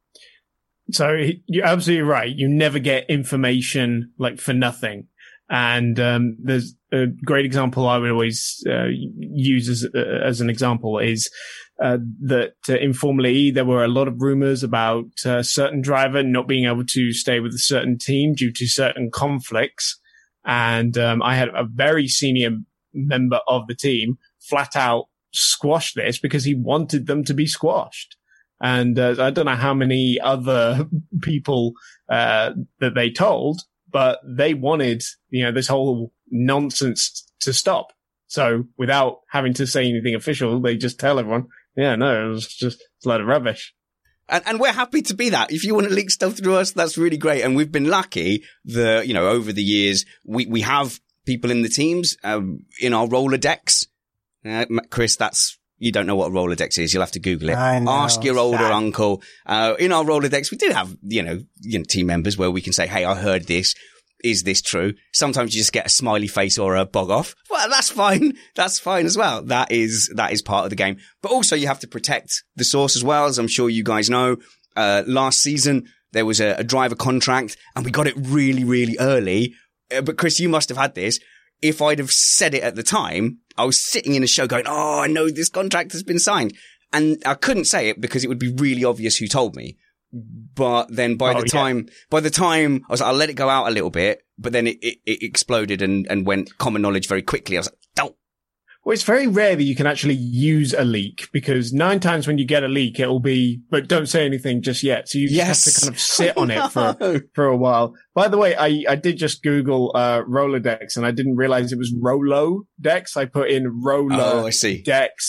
So you're absolutely right. You never get information like for nothing. And um, there's a great example I would always uh, use as, uh, as an example is uh, that uh, in Formula E there were a lot of rumors about a certain driver not being able to stay with a certain team due to certain conflicts. And um, I had a very senior member of the team flat out squash this because he wanted them to be squashed. And uh, I don't know how many other people uh, that they told, but they wanted, you know, this whole nonsense to stop. So without having to say anything official, they just tell everyone, yeah, no, it was just a load of rubbish. And, and we're happy to be that. If you want to leak stuff through us, that's really great. And we've been lucky that, you know, over the years, we, we have people in the teams, um, in our Rolodex. Uh, Chris, that's, you don't know what a Rolodex is. You'll have to Google it. I know. Ask your older Sad. uncle. Uh, in our Rolodex, we do have, you know, you know, team members where we can say, hey, I heard this. is this true? Sometimes you just get a smiley face or a bog off. Well, that's fine. That's fine as well. That is, that is part of the game. But also you have to protect the source as well, as I'm sure you guys know. Uh, last season, there was a, a driver contract and we got it really, really early. Uh, but Chris, you must have had this. If I'd have said it at the time, I was sitting in a show going, oh, I know this contract has been signed. And I couldn't say it because it would be really obvious who told me. But then by oh, the time, yeah. by the time I was like, I'll let it go out a little bit, but then it, it, it exploded and, and went common knowledge very quickly. I was like, don't. Well, it's very rare that you can actually use a leak because nine times when you get a leak, it'll be, but don't say anything just yet. So you yes. have to kind of sit on it for, for a while. By the way, I, I did just Google, uh, Rolodex and I didn't realize it was Rolodex. I put in Rolodex, oh, I see.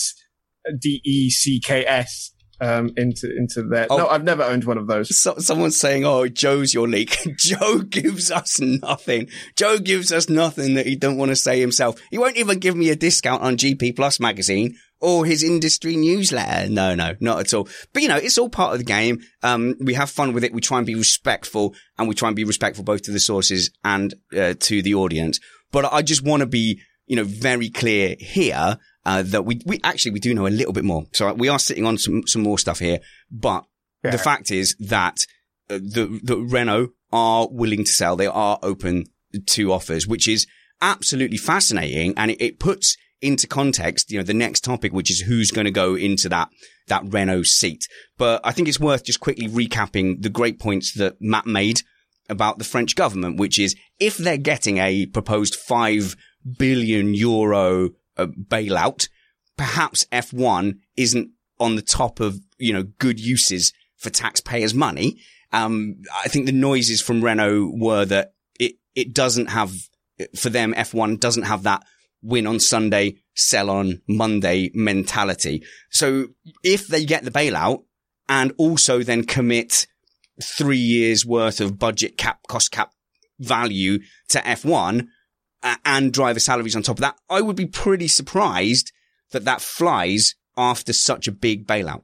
D E C K S. Um, into, into that. Oh, no, I've never owned one of those. So, someone's saying, oh, Joe's your leak. Joe gives us nothing. Joe gives us nothing that he don't want to say himself. He won't even give me a discount on G P Plus magazine or his industry newsletter. No, no, not at all. But you know, it's all part of the game. Um, we have fun with it. We try and be respectful and we try and be respectful both to the sources and, uh, to the audience. But I just want to be, you know, very clear here. Uh, that we, we actually, we do know a little bit more. So we are sitting on some, some more stuff here, but yeah. the fact is that uh, the, the Renault are willing to sell. They are open to offers, which is absolutely fascinating. And it, it puts into context, you know, the next topic, which is who's going to go into that, that Renault seat. But I think it's worth just quickly recapping the great points that Matt made about the French government, which is if they're getting a proposed five billion euro a bailout, perhaps F one isn't on the top of, you know, good uses for taxpayers' money. Um, I think the noises from Renault were that it, it doesn't have, for them, F one doesn't have that win on Sunday, sell on Monday mentality. So if they get the bailout and also then commit three years worth of budget cap, cost cap value to F one, and driver salaries on top of that, I would be pretty surprised that that flies after such a big bailout.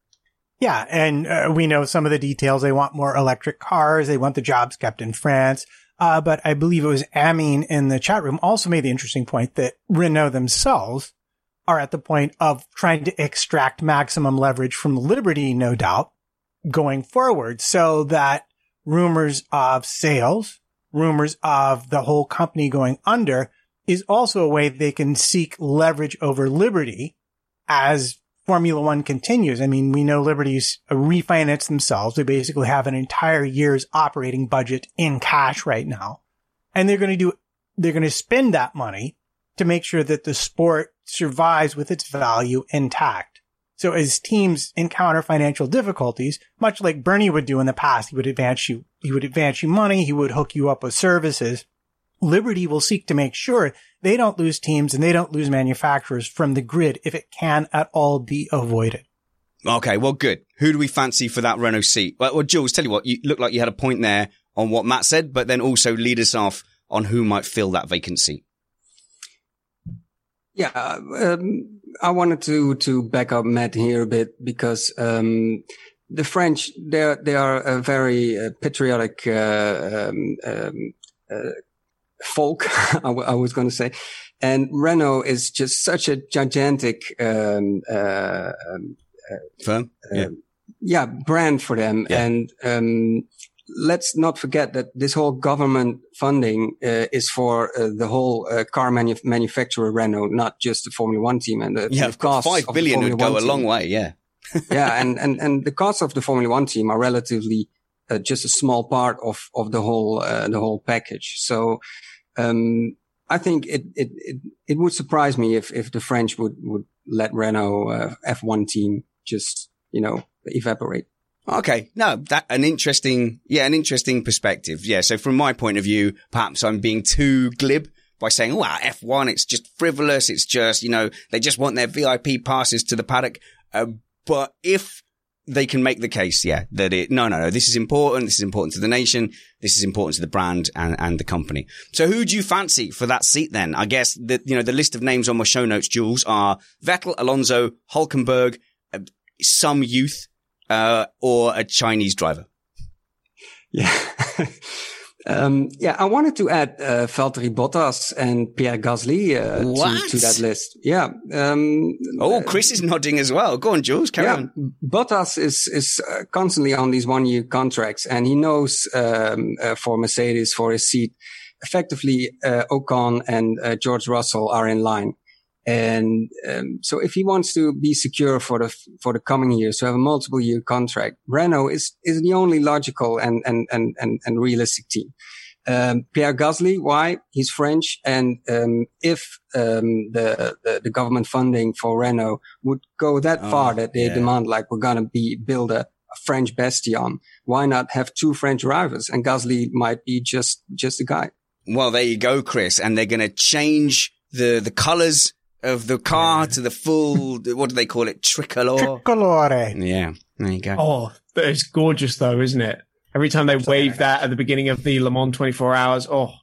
Yeah, and uh, we know some of the details. They want more electric cars. They want the jobs kept in France. Uh, but I believe it was Amin in the chat room also made the interesting point that Renault themselves are at the point of trying to extract maximum leverage from Liberty, no doubt, going forward, so that rumors of sales, rumors of the whole company going under is also a way they can seek leverage over Liberty as Formula One continues. I mean, we know Liberty's refinanced themselves. They basically have an entire year's operating budget in cash right now. And they're going to do, they're going to spend that money to make sure that the sport survives with its value intact. So as teams encounter financial difficulties, much like Bernie would do in the past, he would advance you, he would advance you money, he would hook you up with services. Liberty will seek to make sure they don't lose teams and they don't lose manufacturers from the grid if it can at all be avoided. Okay, well, good. Who do we fancy for that Renault seat? Well, well, Jules, tell you what, you look like you had a point there on what Matt said, but then also lead us off on who might fill that vacant seat. Yeah, um, I wanted to to back up Matt here a bit because um, the French they they are a very uh, patriotic uh, um, um, uh, folk. I, w- I was going to say, and Renault is just such a gigantic um, uh, um, uh, firm, yeah. Uh, yeah, brand for them, yeah. and. Um, Let's not forget that this whole government funding uh, is for uh, the whole uh, car manu- manufacturer Renault, not just the Formula One team. And the, yeah, the cost five billion would go a team, long way. Yeah, yeah, and, and and the costs of the Formula One team are relatively uh, just a small part of of the whole uh, the whole package. So um, I think it, it it it would surprise me if if the French would would let Renault uh, F one team just you know evaporate. Okay. No, that, an interesting, yeah, an interesting perspective. Yeah. So from my point of view, perhaps I'm being too glib by saying, wow, F one, it's just frivolous. It's just, you know, they just want their V I P passes to the paddock. Uh, but if they can make the case, yeah, that it, no, no, no, this is important. This is important to the nation. This is important to the brand and, and the company. So who do you fancy for that seat then? I guess that, you know, the list of names on my show notes, Jules, are Vettel, Alonso, Hülkenberg, uh, some youth. Uh, or a Chinese driver. Yeah. Um, yeah, I wanted to add uh, Valtteri Bottas and Pierre Gasly uh, to, to that list. Yeah. Um, oh, Chris is nodding as well. Go on, Jules. Carry yeah, on. Bottas is is uh, constantly on these one-year contracts, and he knows um, uh, for Mercedes, for his seat, effectively uh, Ocon and uh, George Russell are in line. And um, so if he wants to be secure for the for the coming years, to have a multiple year contract, Renault is is the only logical and and and and, and realistic team. Um, Pierre Gasly, why? He's French, and um, if um, the, the the government funding for Renault would go that oh, far that they yeah. demand, like we're gonna be build a, a French bastion, why not have two French drivers? And Gasly might be just just a guy. Well, there you go, Chris, and they're going to change the the colours of the car to the full, what do they call it? Tricolor. Tricolore. Yeah, there you go. Oh, but it's gorgeous though, isn't it? Every time they wave that at the beginning of the Le Mans twenty-four hours, oh.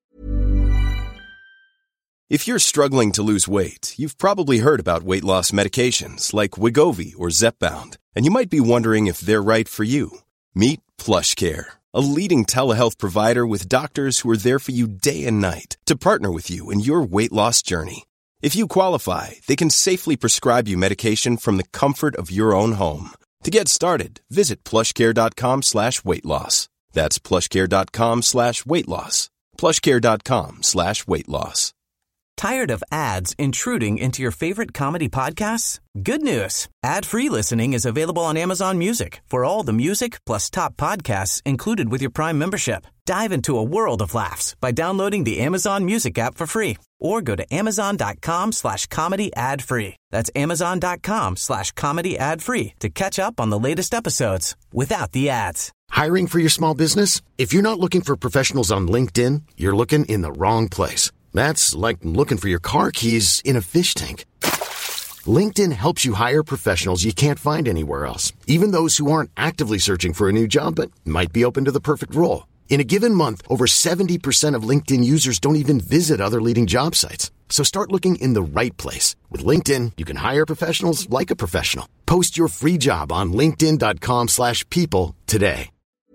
If you're struggling to lose weight, you've probably heard about weight loss medications like Wegovy or Zepbound, and you might be wondering if they're right for you. Meet PlushCare, a leading telehealth provider with doctors who are there for you day and night to partner with you in your weight loss journey. If you qualify, they can safely prescribe you medication from the comfort of your own home. To get started, visit plushcare.com slash weight loss. That's plushcare.com slash weight loss. plushcare.com slash weight loss. Tired of ads intruding into your favorite comedy podcasts? Good news. Ad-free listening is available on Amazon Music for all the music plus top podcasts included with your Prime membership. Dive into a world of laughs by downloading the Amazon Music app for free or go to amazon.com slash comedy ad free. That's amazon.com slash comedy ad free to catch up on the latest episodes without the ads. Hiring for your small business? If you're not looking for professionals on LinkedIn, you're looking in the wrong place. That's like looking for your car keys in a fish tank. LinkedIn helps you hire professionals you can't find anywhere else, even those who aren't actively searching for a new job but might be open to the perfect role. In a given month, over seventy percent of LinkedIn users don't even visit other leading job sites. So start looking in the right place. With LinkedIn, you can hire professionals like a professional. Post your free job on linkedin.com slash people today.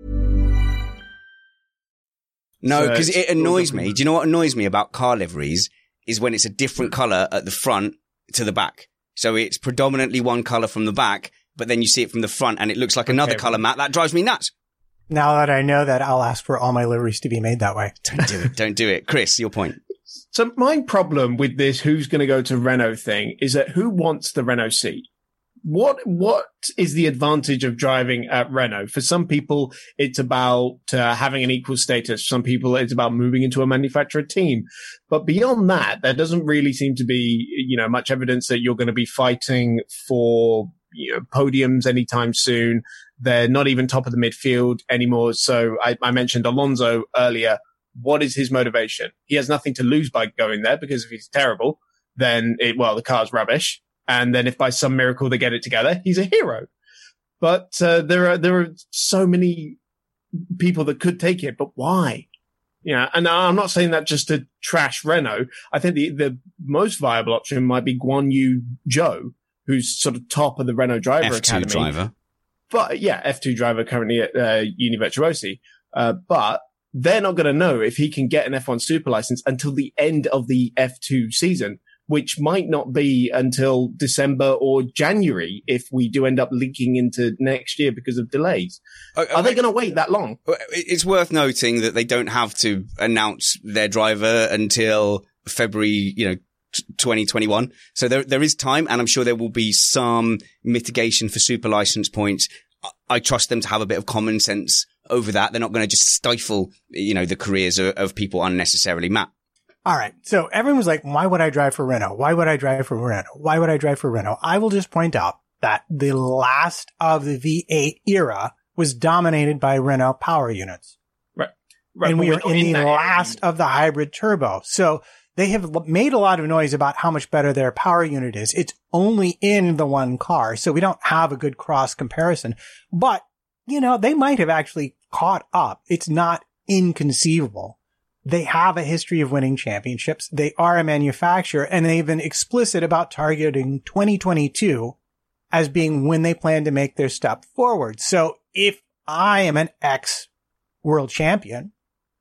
No, because it annoys me. Do you know what annoys me about car liveries is when it's a different colour at the front to the back. So it's predominantly one colour from the back, but then you see it from the front and it looks like another okay. colour, Matt. That drives me nuts. Now that I know that, I'll ask for all my liveries to be made that way. Don't do it. Don't do it. Chris, your point. So my problem with this who's going to go to Renault thing is that who wants the Renault seat? What what is the advantage of driving at Renault? For some people, it's about uh, having an equal status. For some people, it's about moving into a manufacturer team. But beyond that, there doesn't really seem to be, you know, much evidence that you're going to be fighting for, you know, podiums anytime soon. They're not even top of the midfield anymore. So I, I mentioned Alonso earlier. What is his motivation? He has nothing to lose by going there, because if he's terrible, then it, well, the car's rubbish. And then if by some miracle they get it together, he's a hero. But uh, there are there are so many people that could take it, but why? Yeah, and I'm not saying that just to trash Renault. I think the, the most viable option might be Guan Yu Zhou, who's sort of top of the Renault driver F two academy. driver. But yeah, F two driver currently at uh, Univirtuosi. Uh, but they're not going to know if he can get an F one super license until the end of the F two season, which might not be until December or January if we do end up leaking into next year because of delays. Okay, Are they going to wait that long? It's worth noting that they don't have to announce their driver until February, you know, twenty twenty-one. So there, there is time, and I'm sure there will be some mitigation for super license points. I trust them to have a bit of common sense over that. They're not going to just stifle, you know, the careers of, of people unnecessarily. Matt. All right. So everyone was like, why would I drive for Renault? Why would I drive for Renault? Why would I drive for Renault? I will just point out that the last of the V eight era was dominated by Renault power units. Right. Right. And we are in, in the last area of the hybrid turbo. So they have made a lot of noise about how much better their power unit is. It's only in the one car, so we don't have a good cross comparison. But, you know, they might have actually caught up. It's not inconceivable. They have a history of winning championships. They are a manufacturer, and they've been explicit about targeting twenty twenty-two as being when they plan to make their step forward. So if I am an ex-world champion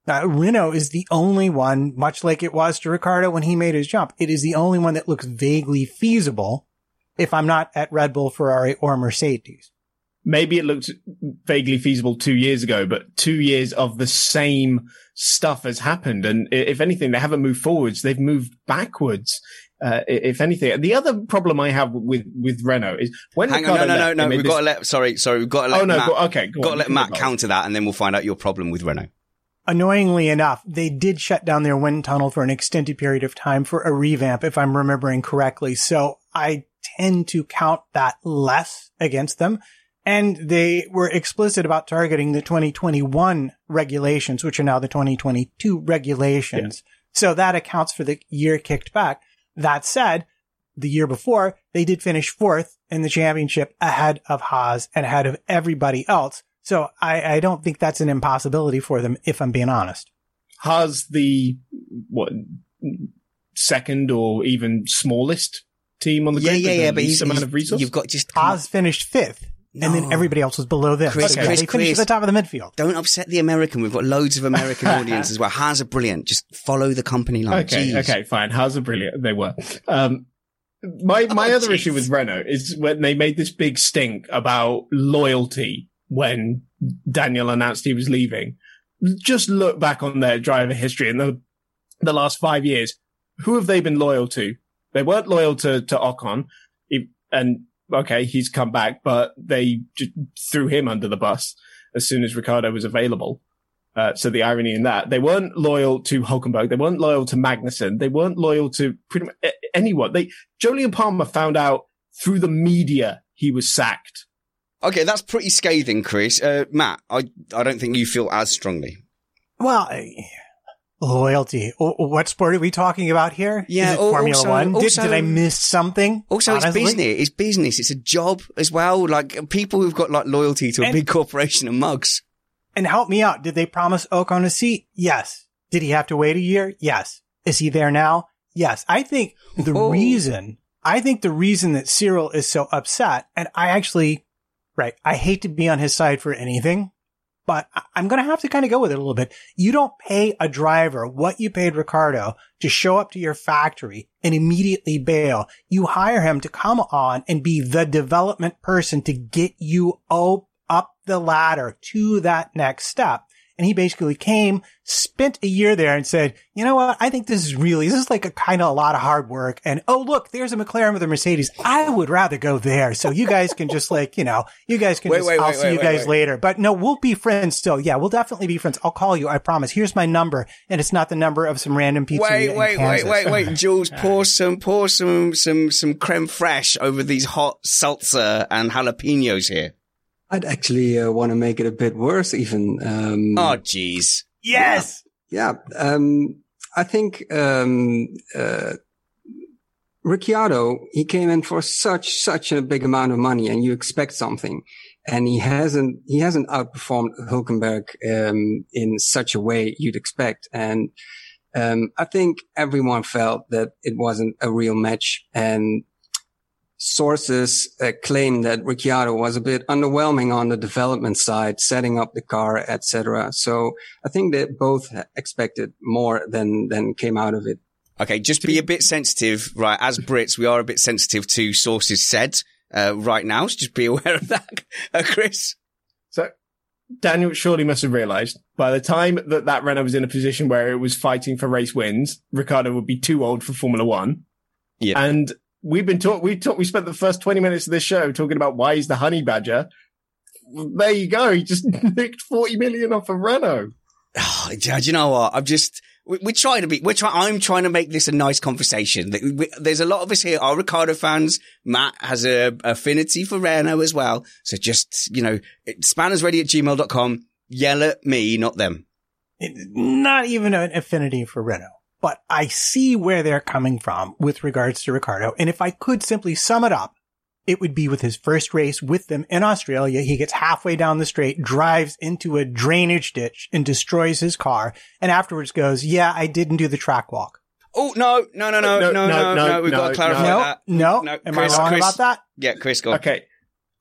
Uh, Renault is the only one, much like it was to Ricciardo when he made his jump. It is the only one that looks vaguely feasible if I'm not at Red Bull, Ferrari, or Mercedes. Maybe it looked vaguely feasible two years ago, but two years of the same stuff has happened. And if anything, they haven't moved forwards. They've moved backwards. Uh, if anything, the other problem I have with, with Renault is when Hang Ricciardo on, no, no, left, no, no. We've this... got to let, sorry, sorry. We've got to let oh, no, Matt, go, okay, go got on, to let Matt counter that and then we'll find out your problem with Renault. Annoyingly enough, they did shut down their wind tunnel for an extended period of time for a revamp, if I'm remembering correctly. So I tend to count that less against them. And they were explicit about targeting the twenty twenty-one regulations, which are now the twenty twenty-two regulations. Yeah. So that accounts for the year kicked back. That said, the year before, they did finish fourth in the championship ahead of Haas and ahead of everybody else. So I, I don't think that's an impossibility for them, if I'm being honest. Haas, the what second or even smallest team on the yeah, grid? Yeah, yeah, yeah. But he's, amount of resource? You've got just Haas finished fifth. No. And then everybody else was below them. Chris, okay. Chris, They finished Chris, at the top of the midfield. Don't upset the American. We've got loads of American audience as well. Haas are brilliant. Just follow the company line. Okay, Jeez. okay, fine. Haas are brilliant. They were. Um, my my oh, other geez. issue with Renault is when they made this big stink about loyalty when Daniel announced he was leaving. Just look back on their driver history in the the last five years. Who have they been loyal to? They weren't loyal to, to Ocon. And okay, he's come back, but they just threw him under the bus as soon as Ricciardo was available. Uh, so the irony in that, they weren't loyal to Hülkenberg. They weren't loyal to Magnussen. They weren't loyal to pretty much anyone. They, Jolyon Palmer found out through the media he was sacked. Okay, that's pretty scathing, Chris. Uh, Matt, I, I don't think you feel as strongly. Well, loyalty. What sport are we talking about here? Yeah, Is it Formula also, One? Did, also, did I miss something? Also, honestly? it's business. It's business. It's a job as well. Like people who've got like loyalty to a and, big corporation and mugs. And help me out. Did they promise Ocon a seat? Yes. Did he have to wait a year? Yes. Is he there now? Yes. I think the oh. reason, I think the reason that Cyril is so upset, and I actually, right, I hate to be on his side for anything, but I'm going to have to kind of go with it a little bit. You don't pay a driver what you paid Ricciardo to show up to your factory and immediately bail. You hire him to come on and be the development person to get you up the ladder to that next step. And he basically came, spent a year there and said, you know what? I think this is really, this is like a kind of a lot of hard work. And oh, look, there's a McLaren with a Mercedes. I would rather go there. So you guys can just like, you know, you guys can wait, just, wait, I'll wait, see wait, you wait, guys wait. later. But no, we'll be friends still. Yeah, we'll definitely be friends. I'll call you. I promise. Here's my number. And it's not the number of some random pizzeria Wait, in wait, Kansas. wait, wait, wait, Jules, pour some, pour some, some, some creme fraiche over these hot salsa and jalapenos here. I'd actually uh, want to make it a bit worse even. Um, oh, jeez. Yes. Yeah. yeah um, I think, um, uh, Ricciardo, he came in for such, such a big amount of money and you expect something. And he hasn't, he hasn't outperformed Hülkenberg, um, in such a way you'd expect. And, um, I think everyone felt that it wasn't a real match, and sources uh, claim that Ricciardo was a bit underwhelming on the development side, setting up the car, et cetera. So I think that both expected more than, than came out of it. Okay, just be a bit sensitive, right? As Brits, we are a bit sensitive to sources said uh, right now, so just be aware of that, uh, Chris. So Daniel surely must have realised by the time that that Renault was in a position where it was fighting for race wins, Ricciardo would be too old for Formula One. Yeah. And We've been taught, we taught, we spent the first twenty minutes of this show talking about why he's the honey badger. There you go. He just nicked forty million off of Renault. Oh, do you know what? I'm just, we, we're trying to be, we're trying, I'm trying to make this a nice conversation. We, there's a lot of us here are Ricciardo fans. Matt has a affinity for Renault as well. So just, you know, spannersready at gmail dot com. Yell at me, not them. It, not even an affinity for Renault. But I see where they're coming from with regards to Ricciardo. And if I could simply sum it up, it would be with his first race with them in Australia. He gets halfway down the straight, drives into a drainage ditch and destroys his car. And afterwards goes, yeah, I didn't do the track walk. Oh, no, no, no, no, no, no, no, no. We've no, got to clarify no, that. No, no. Am Chris, I wrong Chris, about that? Yeah, Chris, go on. Okay.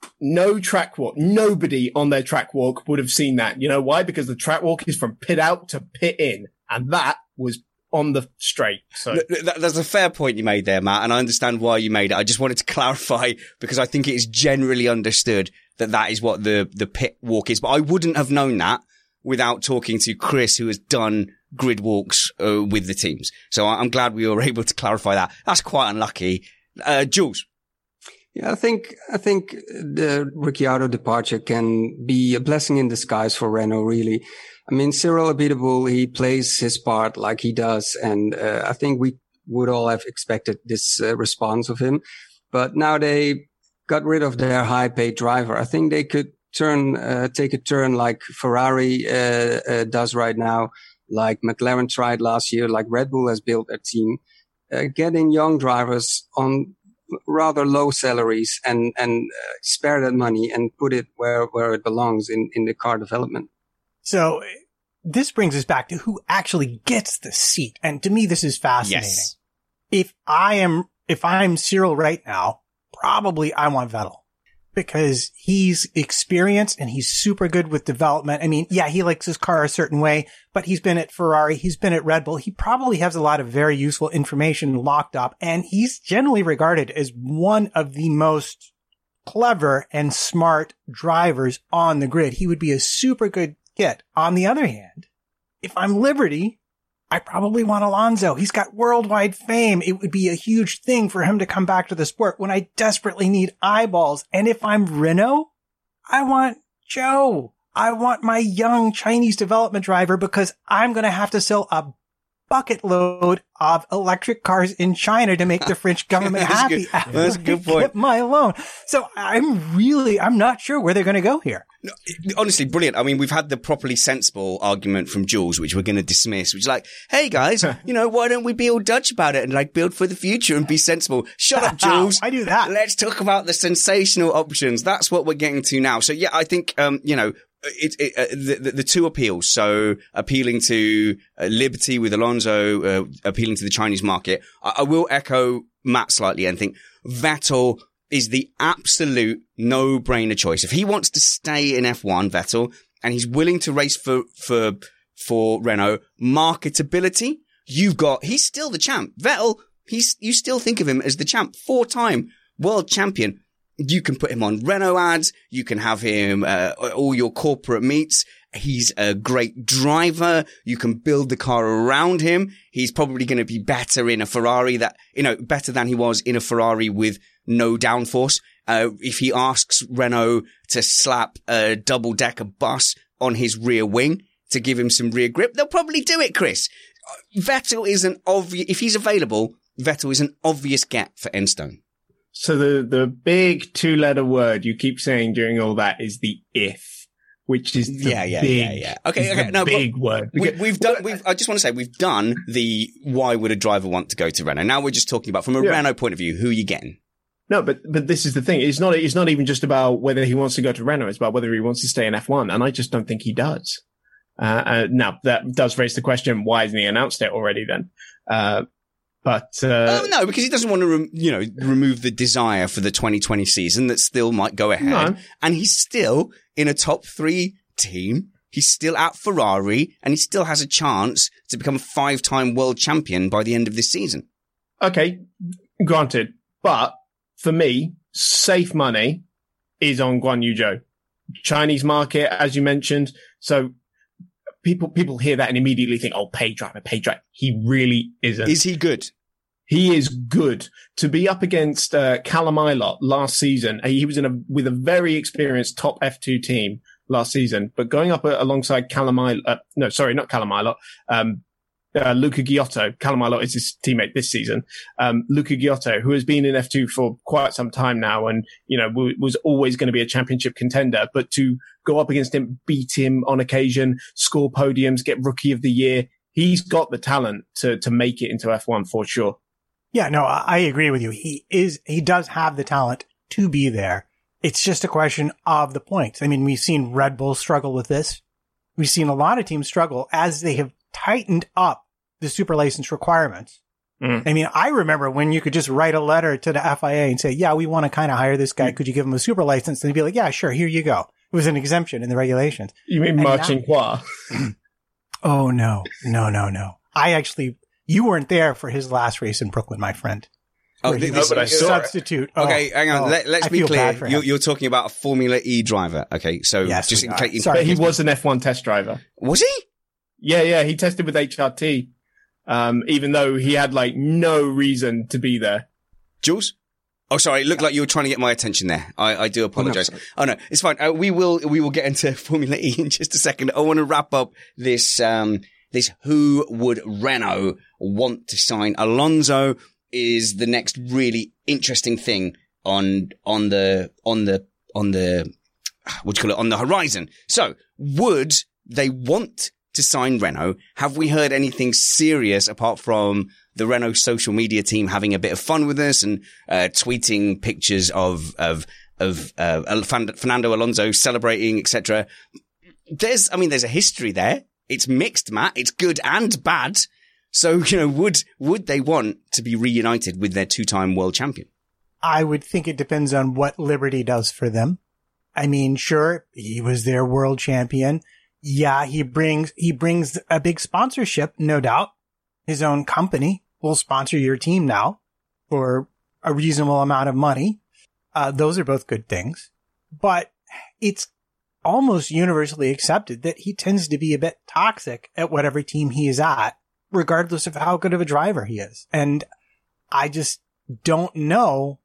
no track walk. Nobody on their track walk would have seen that. You know why? Because the track walk is from pit out to pit in. And that was on the straight. So there's a fair point you made there, Matt, and I understand why you made it. I just wanted to clarify because I think it is generally understood that that is what the, the pit walk is. But I wouldn't have known that without talking to Chris, who has done grid walks uh, with the teams. So I'm glad we were able to clarify that. That's quite unlucky. Uh, Jules. Yeah, I think, I think the Ricciardo departure can be a blessing in disguise for Renault, really. I mean, Cyril Abiteboul, he plays his part like he does. And, uh, I think we would all have expected this uh, response of him. But now they got rid of their high paid driver. I think they could turn, uh, take a turn like Ferrari, uh, uh, does right now, like McLaren tried last year, like Red Bull has built a team, uh, getting young drivers on rather low salaries and, and uh, spare that money and put it where, where it belongs in, in the car development. So this brings us back to who actually gets the seat. And to me, this is fascinating. Yes. If I am, if I'm Cyril right now, probably I want Vettel because he's experienced and he's super good with development. I mean, yeah, he likes his car a certain way, but he's been at Ferrari. He's been at Red Bull. He probably has a lot of very useful information locked up. And he's generally regarded as one of the most clever and smart drivers on the grid. He would be a super good get. On the other hand, if I'm Liberty, I probably want Alonso. He's got worldwide fame. It would be a huge thing for him to come back to the sport when I desperately need eyeballs. And if I'm Renault, I want Joe. I want my young Chinese development driver because I'm going to have to sell a bucket load of electric cars in China to make the French government That's happy. Good. That's a good point. Get my loan. So I'm really, I'm not sure where they're going to go here. No, honestly, brilliant. I mean, we've had the properly sensible argument from Jules, which we're going to dismiss, which is like, hey guys, you know, why don't we be all Dutch about it and like build for the future and be sensible? Shut up, Jules. I do that. Let's talk about the sensational options. That's what we're getting to now. So yeah, I think, um, you know, It, it, uh, the, the, the two appeals. So appealing to uh, Liberty with Alonso, uh, appealing to the Chinese market. I, I will echo Matt slightly and think Vettel is the absolute no-brainer choice. If he wants to stay in F one, Vettel, and he's willing to race for, for, for Renault, marketability, you've got, he's still the champ. Vettel, he's, you still think of him as the champ, four-time world champion. You can put him on Renault ads. You can have him, uh, all your corporate meets. He's a great driver. You can build the car around him. He's probably going to be better in a Ferrari that, you know, better than he was in a Ferrari with no downforce. Uh, if he asks Renault to slap a double decker bus on his rear wing to give him some rear grip, they'll probably do it, Chris. Vettel is an obvious, if he's available, Vettel is an obvious get for Enstone. So the, the big two letter word you keep saying during all that is the if, which is the yeah, yeah, big, yeah, yeah. Okay, okay, the no, big word. We, we've done, we've, I just want to say we've done the why would a driver want to go to Renault. Now we're just talking about from a yeah. Renault point of view, who are you getting? No, but, but this is the thing. It's not, it's not even just about whether he wants to go to Renault. It's about whether he wants to stay in F one. And I just don't think he does. Uh, uh now that does raise the question, why hasn't he announced it already then? Uh, But, uh, oh, no, because he doesn't want to, re- you know, remove the desire for the twenty twenty season that still might go ahead. No. And he's still in a top three team. He's still at Ferrari and he still has a chance to become a five-time world champion by the end of this season. Okay. Granted. But for me, safe money is on Guan Yu Zhou. Chinese market, as you mentioned. So people, people hear that and immediately think, oh, pay driver, pay driver. He really isn't. Is he good? He is good. To be up against uh, Callum Ilott last season, he was in a with a very experienced top F two team last season, but going up uh, alongside Callum Ilott, uh, no, sorry, not Callum Ilott, um, uh, Luca Giotto. Callum Ilott is his teammate this season. Um, Luca Giotto, who has been in F two for quite some time now and, you know, w- was always going to be a championship contender, but to go up against him, beat him on occasion, score podiums, get rookie of the year, he's got the talent to, to make it into F one for sure. Yeah, no, I agree with you. He is, he does have the talent to be there. It's just a question of the points. I mean, we've seen Red Bull struggle with this. We've seen a lot of teams struggle as they have tightened up the super license requirements. Mm. I mean, I remember when you could just write a letter to the F I A and say, yeah, we want to kind of hire this guy. Could you give him a super license? And they'd be like, yeah, sure. Here you go. It was an exemption in the regulations. You mean marching qua? Oh, no, no, no, no. I actually, you weren't there for his last race in Brooklyn, my friend. Oh, this, no, but I saw substitute. Oh, okay, hang on. Oh, Let, let's I be clear. You're, you're talking about a Formula E driver. Okay, so yes, just in case. Sorry, but he was an F one test driver. Was he? Yeah, yeah. He tested with H R T, um, even though he had like no reason to be there. Jules? Oh, sorry. It looked like you were trying to get my attention there. I, I do apologize. Oh, no, oh, no. It's fine. Uh, we will, we will get into Formula E in just a second. I want to wrap up this, um, this who would Renault want to sign? Alonso is the next really interesting thing on, on the, on the, on the, what do you call it? On the horizon. So would they want to sign Renault? Have we heard anything serious apart from the Renault social media team having a bit of fun with us and uh, tweeting pictures of of of uh, Fernando Alonso celebrating, et cetera? There's, I mean, there's a history there. It's mixed, Matt. It's good and bad. So, you know, would would they want to be reunited with their two-time world champion? I would think it depends on what Liberty does for them. I mean, sure, he was their world champion. Yeah, he brings he brings a big sponsorship, no doubt. His own company will sponsor your team now for a reasonable amount of money. Uh, those are both good things. But it's almost universally accepted that he tends to be a bit toxic at whatever team he is at, regardless of how good of a driver he is. And I just don't know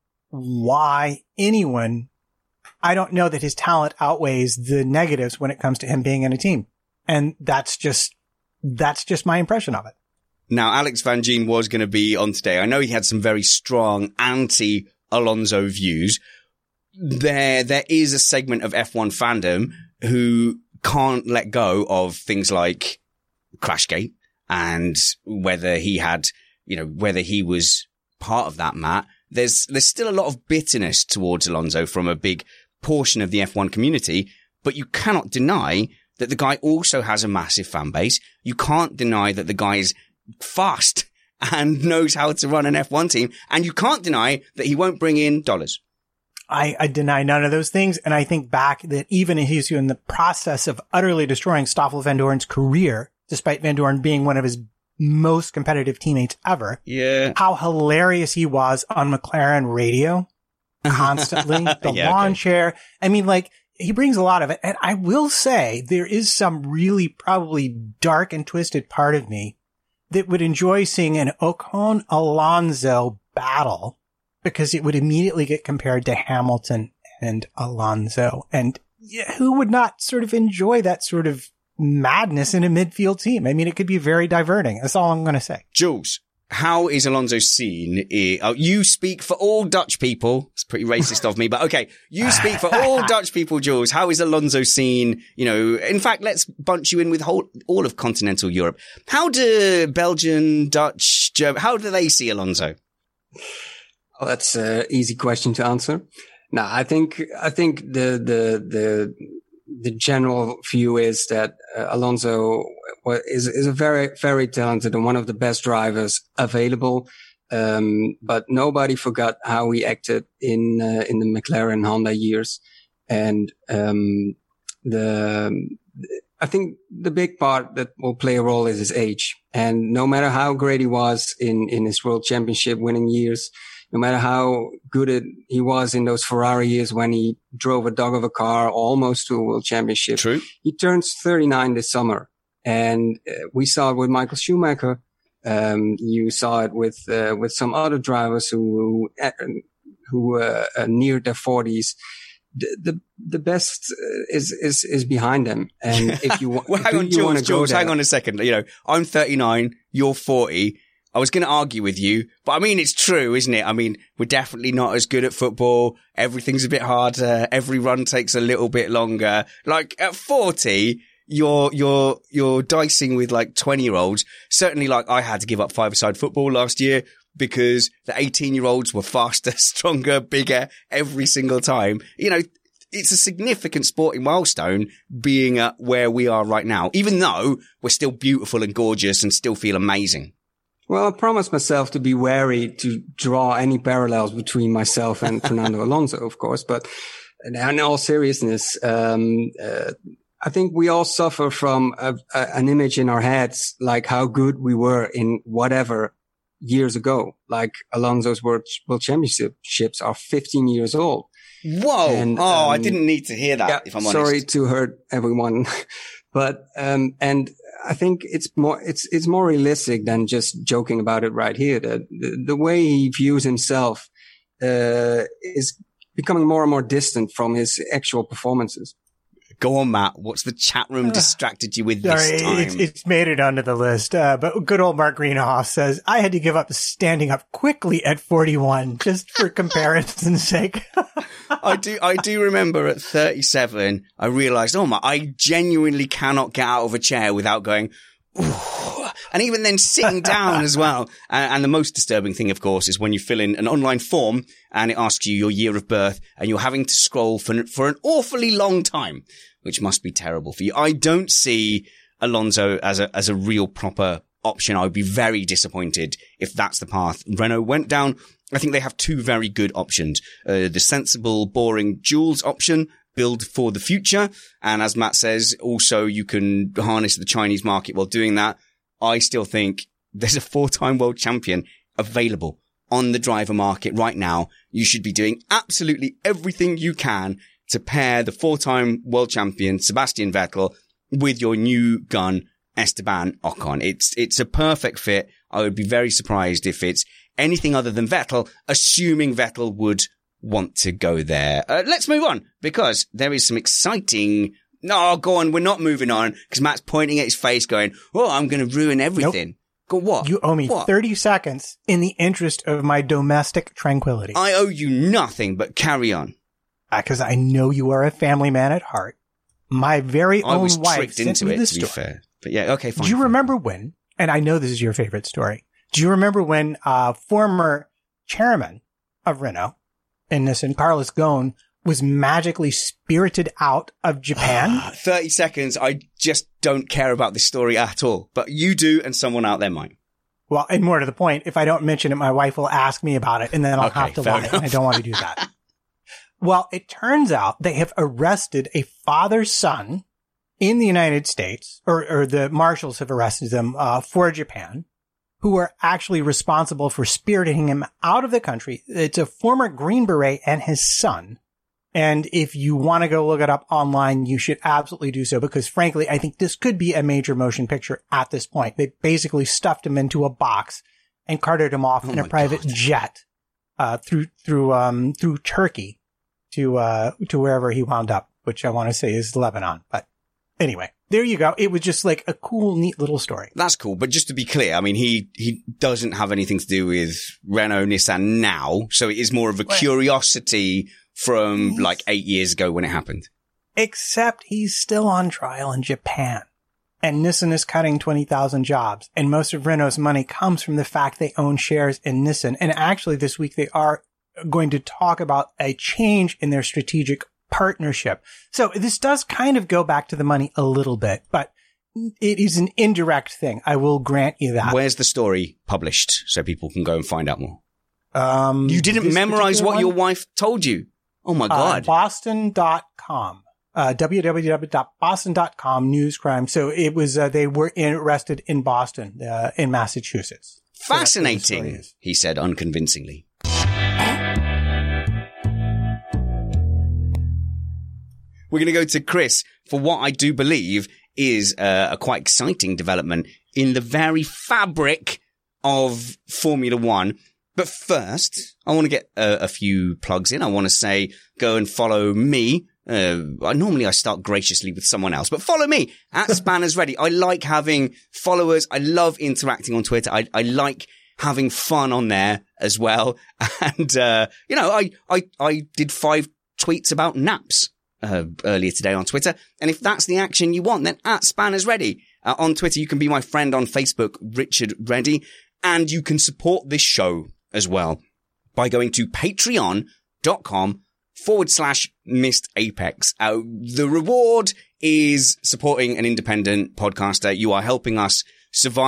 why anyone, I don't know that his talent outweighs the negatives when it comes to him being in a team. And that's just, that's just my impression of it. Now, Alex Van Gien was going to be on today. I know he had some very strong anti-Alonso views. There, there is a segment of F one fandom who can't let go of things like Crashgate and whether he had, you know, whether he was part of that, Matt. There's, there's still a lot of bitterness towards Alonso from a big portion of the F one community, but you cannot deny that the guy also has a massive fan base. You can't deny that the guy is fast and knows how to run an F one team. And you can't deny that he won't bring in dollars. I, I deny none of those things. And I think back that even if he's in the process of utterly destroying Stoffel Van Doorn's career, despite Van Doorn being one of his most competitive teammates ever. Yeah. How hilarious he was on McLaren radio constantly. The yeah, lawn okay. chair. I mean, like, he brings a lot of it. And I will say there is some really probably dark and twisted part of me that would enjoy seeing an Ocon Alonso battle because it would immediately get compared to Hamilton and Alonso. And yeah, who would not sort of enjoy that sort of madness in a midfield team? I mean, it could be very diverting. That's all I'm going to say. Jules, how is Alonso seen? Oh, you speak for all Dutch people. It's pretty racist of me, but okay. You speak for all Dutch people, Jules. How is Alonso seen? You know, in fact, let's bunch you in with whole, all of continental Europe. How do Belgian, Dutch, German, how do they see Alonso? Oh, that's an easy question to answer. No, I think, I think the, the, the, the general view is that uh, Alonso is, is a very, very talented and one of the best drivers available. Um, but nobody forgot how he acted in, uh, in the McLaren Honda years. And, um, the, I think the big part that will play a role is his age. And no matter how great he was in, in his world championship winning years, no matter how good it, he was in those Ferrari years when he drove a dog of a car almost to a world championship. True. He turns thirty-nine this summer. And uh, we saw it with Michael Schumacher. Um, you saw it with, uh, with some other drivers who, who, uh, who uh, uh, neared their forties. The, the, the best is, is, is behind them. And if you, well, if hang you, on, you Jules, want to go Jules, there, hang on a second. You know, I'm thirty-nine, you're forty. I was going to argue with you, but I mean, it's true, isn't it? I mean, we're definitely not as good at football. Everything's a bit harder. Every run takes a little bit longer. Like at forty, you're, you're, you're dicing with like twenty year olds. Certainly like I had to give up five-a-side football last year because the eighteen year olds were faster, stronger, bigger every single time. You know, it's a significant sporting milestone being at where we are right now, even though we're still beautiful and gorgeous and still feel amazing. Well, I promised myself to be wary to draw any parallels between myself and Fernando Alonso, of course. But in all seriousness, um, uh, I think we all suffer from a, a, an image in our heads, like how good we were in whatever years ago. Like Alonso's World, World Championships are fifteen years old. Whoa. And, oh, um, I didn't need to hear that, yeah, if I'm sorry honest. to hurt everyone. But, um, and I think it's more, it's, it's more realistic than just joking about it right here. The, the, the way he views himself, uh, is becoming more and more distant from his actual performances. Go on, Matt. What's the chat room distracted you with Sorry, this time? It's, it's made it onto the list. Uh, but good old Mark Greenhoff says, I had to give up standing up quickly at forty-one, just for comparison's sake. I do, I do remember at thirty-seven, I realized, oh my, I genuinely cannot get out of a chair without going, ooh. And even then sitting down as well. And, and the most disturbing thing, of course, is when you fill in an online form and it asks you your year of birth and you're having to scroll for, for an awfully long time, which must be terrible for you. I don't see Alonso as a, as a real proper option. I would be very disappointed if that's the path Renault went down. I think they have two very good options. Uh, the sensible, boring Jules option, build for the future. And as Matt says, also you can harness the Chinese market while doing that. I still think there's a four-time world champion available on the driver market right now. You should be doing absolutely everything you can to pair the four-time world champion Sebastian Vettel with your new gun Esteban Ocon. It's, it's a perfect fit. I would be very surprised if it's anything other than Vettel, assuming Vettel would want to go there. Uh, let's move on, because there is some exciting... No, go on. We're not moving on, because Matt's pointing at his face going, oh, I'm going to ruin everything. Nope. Go what? You owe me what? thirty seconds in the interest of my domestic tranquility. I owe you nothing, but carry on. Because uh, I know you are a family man at heart. My very I own was wife tricked sent into me it, this to be story. fair. But yeah, okay, fine. Do you fine. remember when, and I know this is your favorite story, do you remember when uh former chairman of Renault and Nissan, Carlos Ghosn, was magically spirited out of Japan? thirty seconds. I just don't care about this story at all. But you do, and someone out there might. Well, and more to the point, if I don't mention it, my wife will ask me about it, and then I'll Okay, have to fair lie, enough. and I don't want to do that. Well, it turns out they have arrested a father-son in the United States, or, or the marshals have arrested them uh, for Japan, who are actually responsible for spiriting him out of the country. It's a former Green Beret and his son. And if you want to go look it up online, you should absolutely do so, because frankly, I think this could be a major motion picture at this point. They basically stuffed him into a box and carted him off Oh in a my private God. jet, uh, through, through, um, through Turkey to, uh, to wherever he wound up, which I want to say is Lebanon. But anyway, there you go. It was just like a cool, neat little story. That's cool. But just to be clear, I mean, he, he doesn't have anything to do with Renault Nissan now. So it is more of a Well, curiosity from like eight years ago when it happened. Except he's still on trial in Japan. And Nissan is cutting twenty thousand jobs. And most of Renault's money comes from the fact they own shares in Nissan. And actually this week they are going to talk about a change in their strategic partnership. So this does kind of go back to the money a little bit, but it is an indirect thing. I will grant you that. Where's the story published so people can go and find out more? Um, You didn't this memorize particular what one? your wife told you. Oh my Uh, God. Boston dot com. Uh, w w w dot boston dot com news crime. So it was, uh, they were in, arrested in Boston, uh, in Massachusetts. So that's what the story Fascinating, is. he said unconvincingly. We're going to go to Chris for what I do believe is uh, a quite exciting development in the very fabric of Formula One. But first, I want to get a, a few plugs in. I want to say, go and follow me. Uh, I, normally I start graciously with someone else, but follow me at Spanners Ready. I like having followers. I love interacting on Twitter. I, I like having fun on there as well. And, uh, you know, I, I, I did five tweets about naps, uh, earlier today on Twitter. And if that's the action you want, then at Spanners Ready, uh, on Twitter, you can be my friend. On Facebook, Richard Reddy, and you can support this show as well by going to patreon.com forward slash missed apex. Uh, the reward is supporting an independent podcaster. You are helping us survive.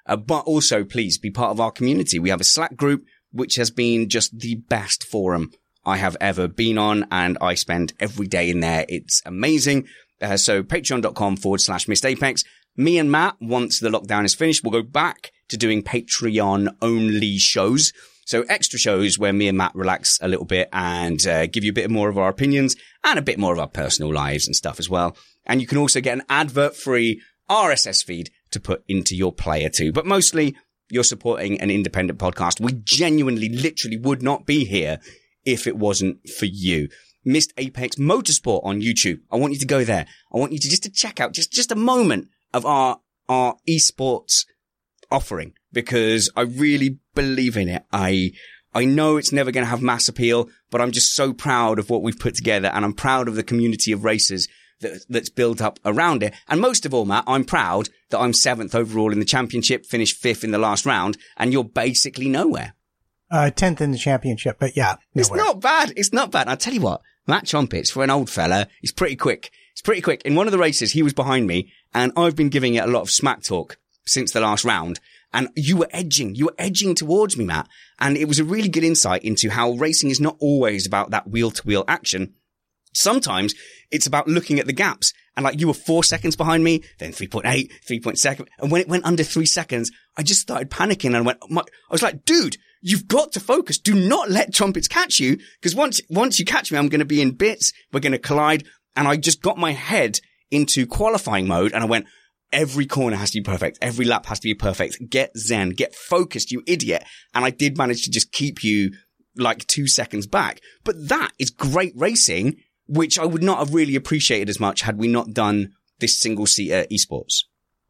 Uh, but also, please be part of our community. We have a Slack group, which has been just the best forum I have ever been on, and I spend every day in there. It's amazing. Uh, so patreon.com forward slash Missed Apex. Me and Matt, once the lockdown is finished, we'll go back to doing Patreon-only shows. So extra shows where me and Matt relax a little bit and uh, give you a bit more of our opinions and a bit more of our personal lives and stuff as well. And you can also get an advert-free R S S feed to put into your player too. But mostly, you're supporting an independent podcast. We genuinely, literally would not be here if it wasn't for you. Missed Apex Motorsport on YouTube. I want you to go there. I want you to just to check out just, just a moment of our, our esports offering, because I really believe in it. I, I know it's never going to have mass appeal, but I'm just so proud of what we've put together, and I'm proud of the community of racers that, that's built up around it. And most of all, Matt, I'm proud that I'm seventh overall in the championship, finished fifth in the last round, and you're basically nowhere. Uh, tenth in the championship, but yeah. Nowhere. It's not bad. It's not bad. I'll tell you what, Matt Trumpets, for an old fella, he's pretty quick. He's pretty quick. In one of the races, he was behind me, and I've been giving it a lot of smack talk since the last round. And you were edging, you were edging towards me, Matt. And it was a really good insight into how racing is not always about that wheel-to-wheel action. Sometimes it's about looking at the gaps. And like, you were four seconds behind me, then three point eight, three point seven. And when it went under three seconds, I just started panicking and I went, my, I was like, dude, you've got to focus. Do not let Trumpets catch you. Because once, once you catch me, I'm going to be in bits. We're going to collide. And I just got my head into qualifying mode and I went, every corner has to be perfect. Every lap has to be perfect. Get zen, get focused, you idiot. And I did manage to just keep you like two seconds back. But that is great racing, which I would not have really appreciated as much had we not done this single seater esports.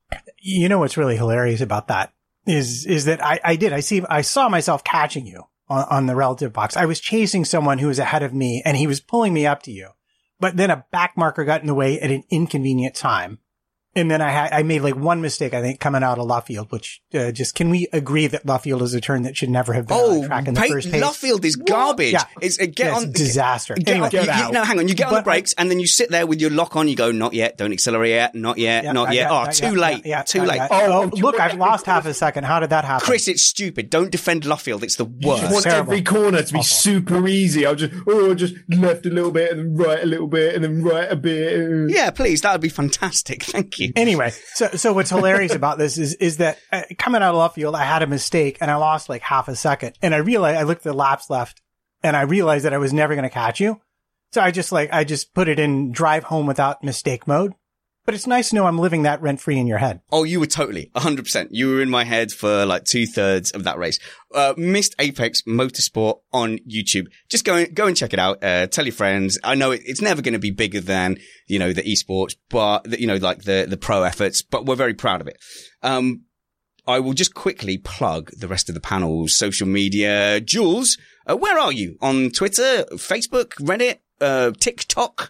You know what's really hilarious about that is, is that I, I did, I see, I saw myself catching you on, on the relative box. I was chasing someone who was ahead of me and he was pulling me up to you, but then a back marker got in the way at an inconvenient time. And then I had, I made like one mistake, I think, coming out of Luffield, which, uh, just, can we agree that Luffield is a turn that should never have been oh, on the track in the pa- first place? Luffield is garbage. Yeah. It's, uh, get yeah, on. It's a disaster. Get, anyway, get you, you, no, hang on. You get but, on the brakes and then you sit there with your lock on. You go, not yet. Don't accelerate yet. Not yet. yeah, not yeah, yet. yeah, oh, yeah, too yeah, late. yeah, too yeah, late. yeah. Oh, look, I've lost half a second. How did that happen? Chris, it's stupid. Don't defend Luffield. It's the worst. I want terrible. every corner to be Awful. super easy. I'll just, oh, just left a little bit and then right a little bit and then right a bit. Yeah, please. That would be fantastic. Thank you. Anyway, so, so what's hilarious about this is, is that uh, coming out of left field, I had a mistake and I lost like half a second. And I realized, I looked at the laps left and I realized that I was never going to catch you. So I just like, I just put it in drive home without mistake mode. But it's nice to know I'm living that rent free in your head. Oh, you were totally one hundred percent. You were in my head for like two thirds of that race. Uh, Missed Apex Motorsport on YouTube. Just go and, go and check it out. Uh, tell your friends. I know it, it's never going to be bigger than, you know, the esports, but the, you know, like the, the pro efforts, but we're very proud of it. Um, I will just quickly plug the rest of the panel's social media. Jules, uh, where are you? On Twitter, Facebook, Reddit, uh, TikTok?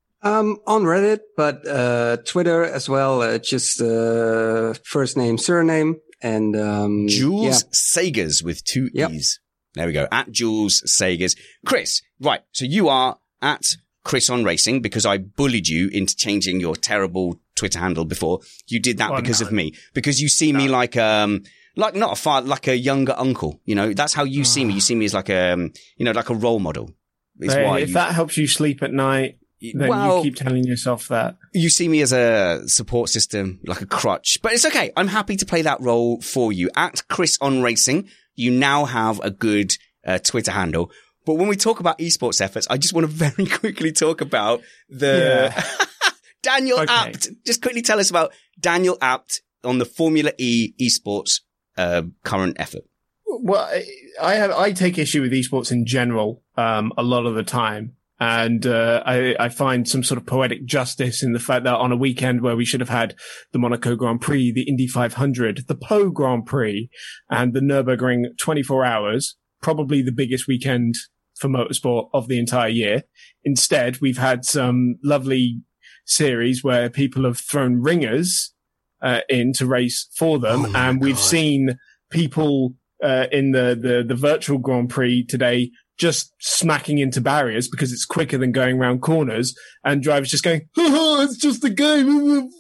Um, on Reddit, but, uh, Twitter as well, uh, just, uh, first name, surname, and, um, Jules yeah. Sagers with two Yep. E's. There we go. At Jules Sagers. Chris, right. So you are at Chris on Racing because I bullied you into changing your terrible Twitter handle before. You did that Oh, because no. of me, because you see me like, um, like not a father, like a younger uncle, you know, that's how you see me. You see me as like a, um, you know, like a role model. Is Hey, why if you, that helps you sleep at night, then well, you keep telling yourself that. you see me as a support system, like a crutch, but it's okay. I'm happy to play that role for you. At Chris on Racing, you now have a good uh, Twitter handle. But when we talk about esports efforts, I just want to very quickly talk about the Yeah. Daniel Okay. Apt. Just quickly tell us about Daniel Apt on the Formula E esports uh, current effort. Well, I- I have, I take issue with esports in general, um, a lot of the time. And, uh, I, I find some sort of poetic justice in the fact that on a weekend where we should have had the Monaco Grand Prix, the Indy five hundred, the Po Grand Prix, and the Nürburgring twenty-four hours, probably the biggest weekend for motorsport of the entire year. Instead, we've had some lovely series where people have thrown ringers, uh, in to race for them. Oh my and we've God. seen people, uh, in the, the, the virtual Grand Prix today just smacking into barriers because it's quicker than going around corners, and drivers just going, oh, it's just a game. And,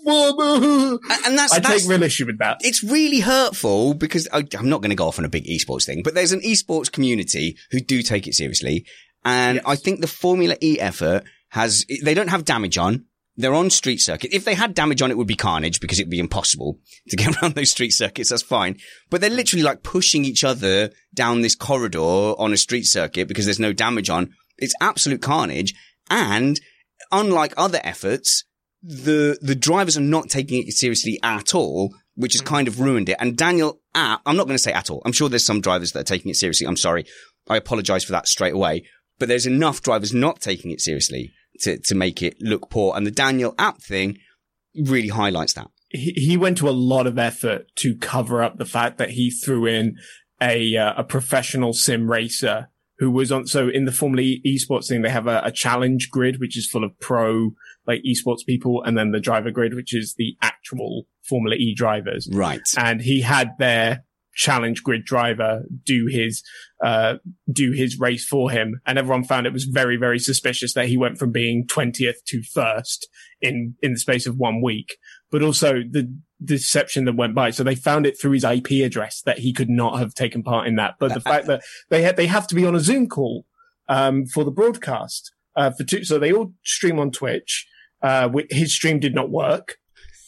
and that's, I that's, take real issue with that. It's really hurtful because I, I'm not going to go off on a big esports thing, but there's an esports community who do take it seriously. And yes. I think the Formula E effort has, they don't have damage on. They're on street circuit. If they had damage on, it would be carnage because it'd be impossible to get around those street circuits. That's fine. But they're literally like pushing each other down this corridor on a street circuit because there's no damage on. It's absolute carnage. And unlike other efforts, the, the drivers are not taking it seriously at all, which has kind of ruined it. And Daniel, ah, I'm not going to say at all. I'm sure there's some drivers that are taking it seriously. I'm sorry. I apologize for that straight away. But there's enough drivers not taking it seriously to, to make it look poor. And the Daniel App thing really highlights that. He, he went to a lot of effort to cover up the fact that he threw in a, uh, a professional sim racer who was on, so in the Formula E esports thing, they have a, a challenge grid, which is full of pro, like esports people, and then the driver grid, which is the actual Formula E drivers. Right. And he had their challenge grid driver do his, uh, do his race for him. And everyone found it was very, very suspicious that he went from being twentieth to first in, in the space of one week, but also the deception that went by. So they found it through his I P address that he could not have taken part in that. But the fact that they had, they have to be on a Zoom call, um, for the broadcast, uh, for two, so they all stream on Twitch. Uh, his stream did not work.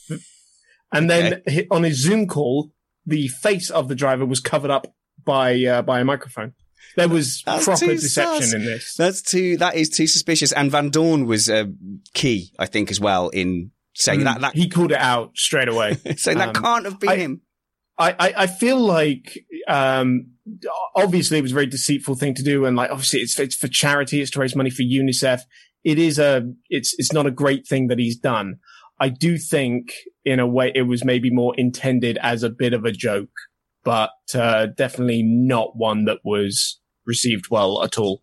And then okay. on his Zoom call, the face of the driver was covered up by uh, by a microphone. There was That's proper deception sus. in this. That's too. That is too suspicious. And Van Dorn was uh, key, I think, as well in saying mm, that, that. He called it out straight away. So that um, can't have been I, him. I, I, I feel like um, obviously it was a very deceitful thing to do, and like obviously it's it's for charity, it's to raise money for UNICEF. It is a it's it's not a great thing that he's done. I do think, in a way, it was maybe more intended as a bit of a joke, but uh, definitely not one that was received well at all.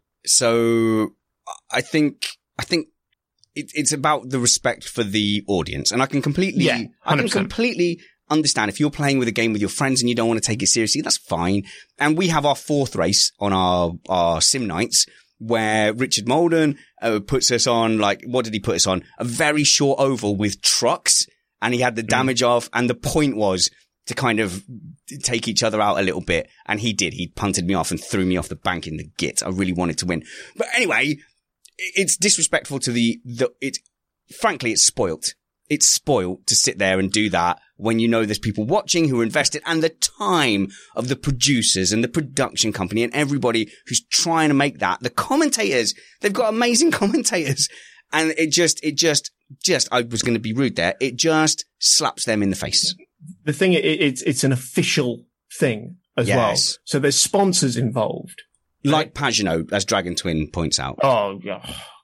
So, I think I think it, it's about the respect for the audience, and I can completely, yeah, I can completely understand if you're playing with a game with your friends and you don't want to take it seriously. That's fine. And we have our fourth race on our our sim nights, where Richard Molden uh, puts us on, like, what did he put us on? A very short oval with trucks, and he had the damage mm. off, and the point was to kind of take each other out a little bit, and he did. He punted me off and threw me off the bank in the git. I really wanted to win. But anyway, it's disrespectful to the, the it, frankly, it's spoilt. It's spoilt to sit there and do that when you know there's people watching who are invested, and the time of the producers and the production company and everybody who's trying to make that. The commentators, they've got amazing commentators, and it just, it just, just, I was going to be rude there. It just slaps them in the face. The thing, it, it's, it's an official thing as yes. well. So there's sponsors involved. Like Pagano, as Dragon Twin points out. Oh, yeah.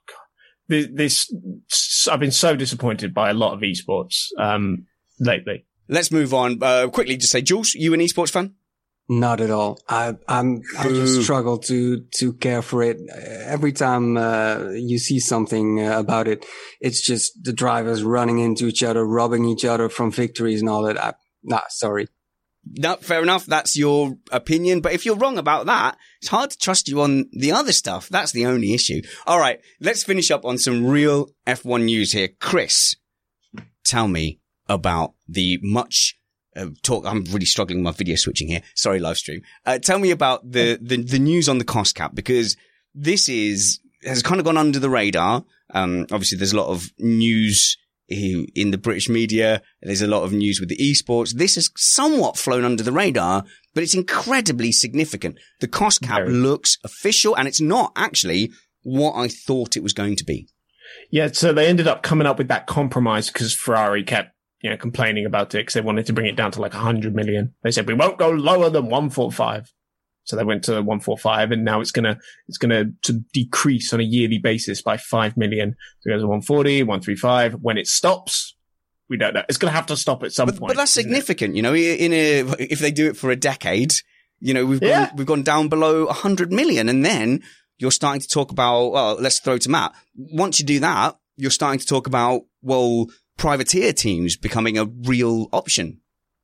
This, this, I've been so disappointed by a lot of esports, um, lately. Let's move on. Uh, quickly, just say, Jules, you an esports fan? Not at all. I, I'm, I just struggle to, to care for it. Every time, uh, you see something uh, about it, it's just the drivers running into each other, robbing each other from victories and all that. I, nah, sorry. No, fair enough. That's your opinion. But if you're wrong about that, it's hard to trust you on the other stuff. That's the only issue. All right. Let's finish up on some real F one news here. Chris, tell me about the much uh, talk. I'm really struggling with my video switching here. Sorry, live stream. Uh, tell me about the, the, the news on the cost cap, because this is, has kind of gone under the radar. Um, obviously there's a lot of news in the British media. There's a lot of news with the esports. This has somewhat flown under the radar, but it's incredibly significant. The cost cap Very. looks official, and it's not actually what I thought it was going to be. Yeah, so they ended up coming up with that compromise because Ferrari kept, you know, complaining about it because they wanted to bring it down to like one hundred million. They said, we won't go lower than one forty-five. So they went to one forty-five, and now it's gonna, it's gonna to decrease on a yearly basis by five million. So it goes to one forty, one thirty-five. When it stops, we don't know. It's gonna have to stop at some but, point. But that's significant, it? you know, in a, if they do it for a decade, you know, we've yeah. gone, we've gone down below one hundred million, and then you're starting to talk about, well, let's throw to Matt. Once you do that, you're starting to talk about, well, privateer teams becoming a real option.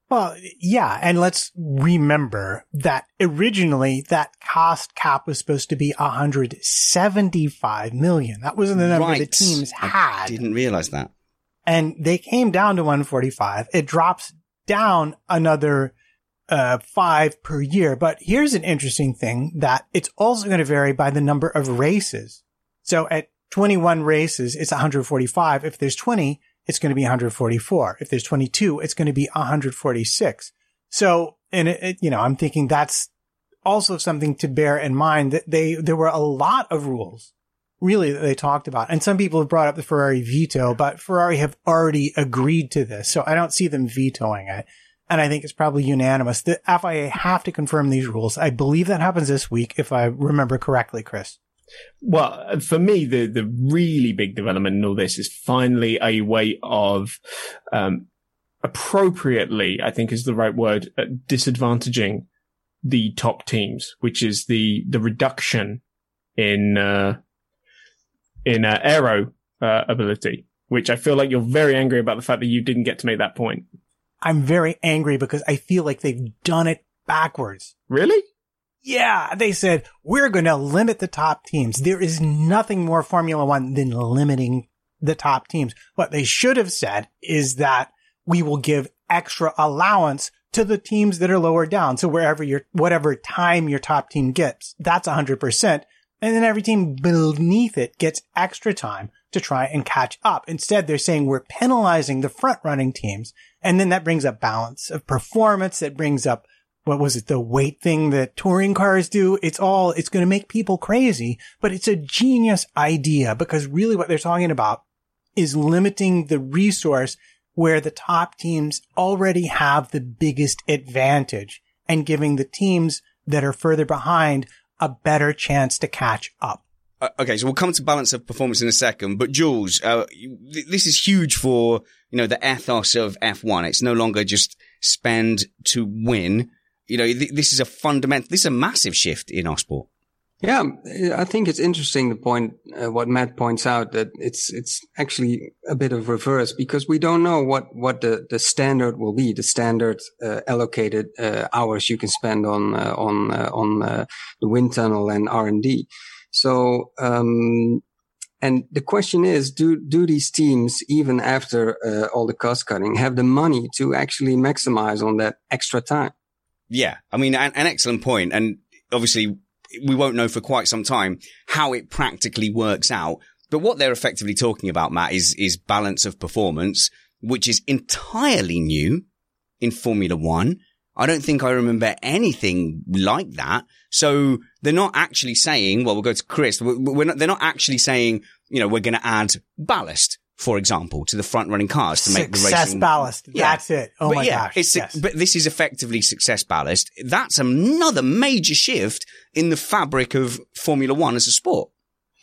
Well, yeah. And let's remember that originally that cost cap was supposed to be one hundred seventy-five million. That wasn't the number right. the teams had. I didn't realize that. And they came down to one forty-five. It drops down another uh five per year. But here's an interesting thing, that it's also going to vary by the number of races. So at twenty-one races, it's one hundred forty-five. If there's twenty, it's going to be one hundred forty-four. If there's twenty-two, it's going to be one hundred forty-six. So, and it, it, you know, I'm thinking that's also something to bear in mind, that they, there were a lot of rules really that they talked about. And some people have brought up the Ferrari veto, but Ferrari have already agreed to this. So I don't see them vetoing it. And I think it's probably unanimous. The F I A have to confirm these rules. I believe that happens this week, if I remember correctly, Chris. Well, for me, the, the really big development in all this is finally a way of, um, appropriately, I think is the right word, uh, disadvantaging the top teams, which is the, the reduction in, uh, in, uh, aero, uh, ability, which I feel like you're very angry about the fact that you didn't get to make that point. I'm very angry because I feel like they've done it backwards. Really? Yeah, they said, we're going to limit the top teams. There is nothing more Formula One than limiting the top teams. What they should have said is that we will give extra allowance to the teams that are lower down. So wherever your, whatever time your top team gets, that's one hundred percent. And then every team beneath it gets extra time to try and catch up. Instead, they're saying we're penalizing the front running teams. And then that brings up balance of performance. That brings up, what was it, the weight thing that touring cars do? It's all, it's going to make people crazy, but it's a genius idea, because really what they're talking about is limiting the resource where the top teams already have the biggest advantage, and giving the teams that are further behind a better chance to catch up. Uh, okay, so we'll come to balance of performance in a second, but Jules, uh, th- this is huge for, you know, the ethos of F one. It's no longer just spend to win. You know, th- this is a fundamental, this is a massive shift in our sport. Yeah, I think it's interesting the point, uh, what Matt points out, that it's, it's actually a bit of reverse, because we don't know what, what the, the standard will be, the standard, uh, allocated, uh, hours you can spend on, uh, on, uh, on, uh, the wind tunnel and R and D. So, um, and the question is, do, do these teams, even after, uh, all the cost cutting, have the money to actually maximize on that extra time? Yeah. I mean, an, an excellent point. And obviously, we won't know for quite some time how it practically works out. But what they're effectively talking about, Matt, is, is balance of performance, which is entirely new in Formula One. I don't think I remember anything like that. So they're not actually saying, well, we'll go to Chris. We're not, they're not actually saying, you know, we're going to add ballast, for example, to the front running cars to make the racing. Success ballast. Yeah. That's it. Oh but my yeah, gosh. It's, yes. But this is effectively success ballast. That's another major shift in the fabric of Formula One as a sport.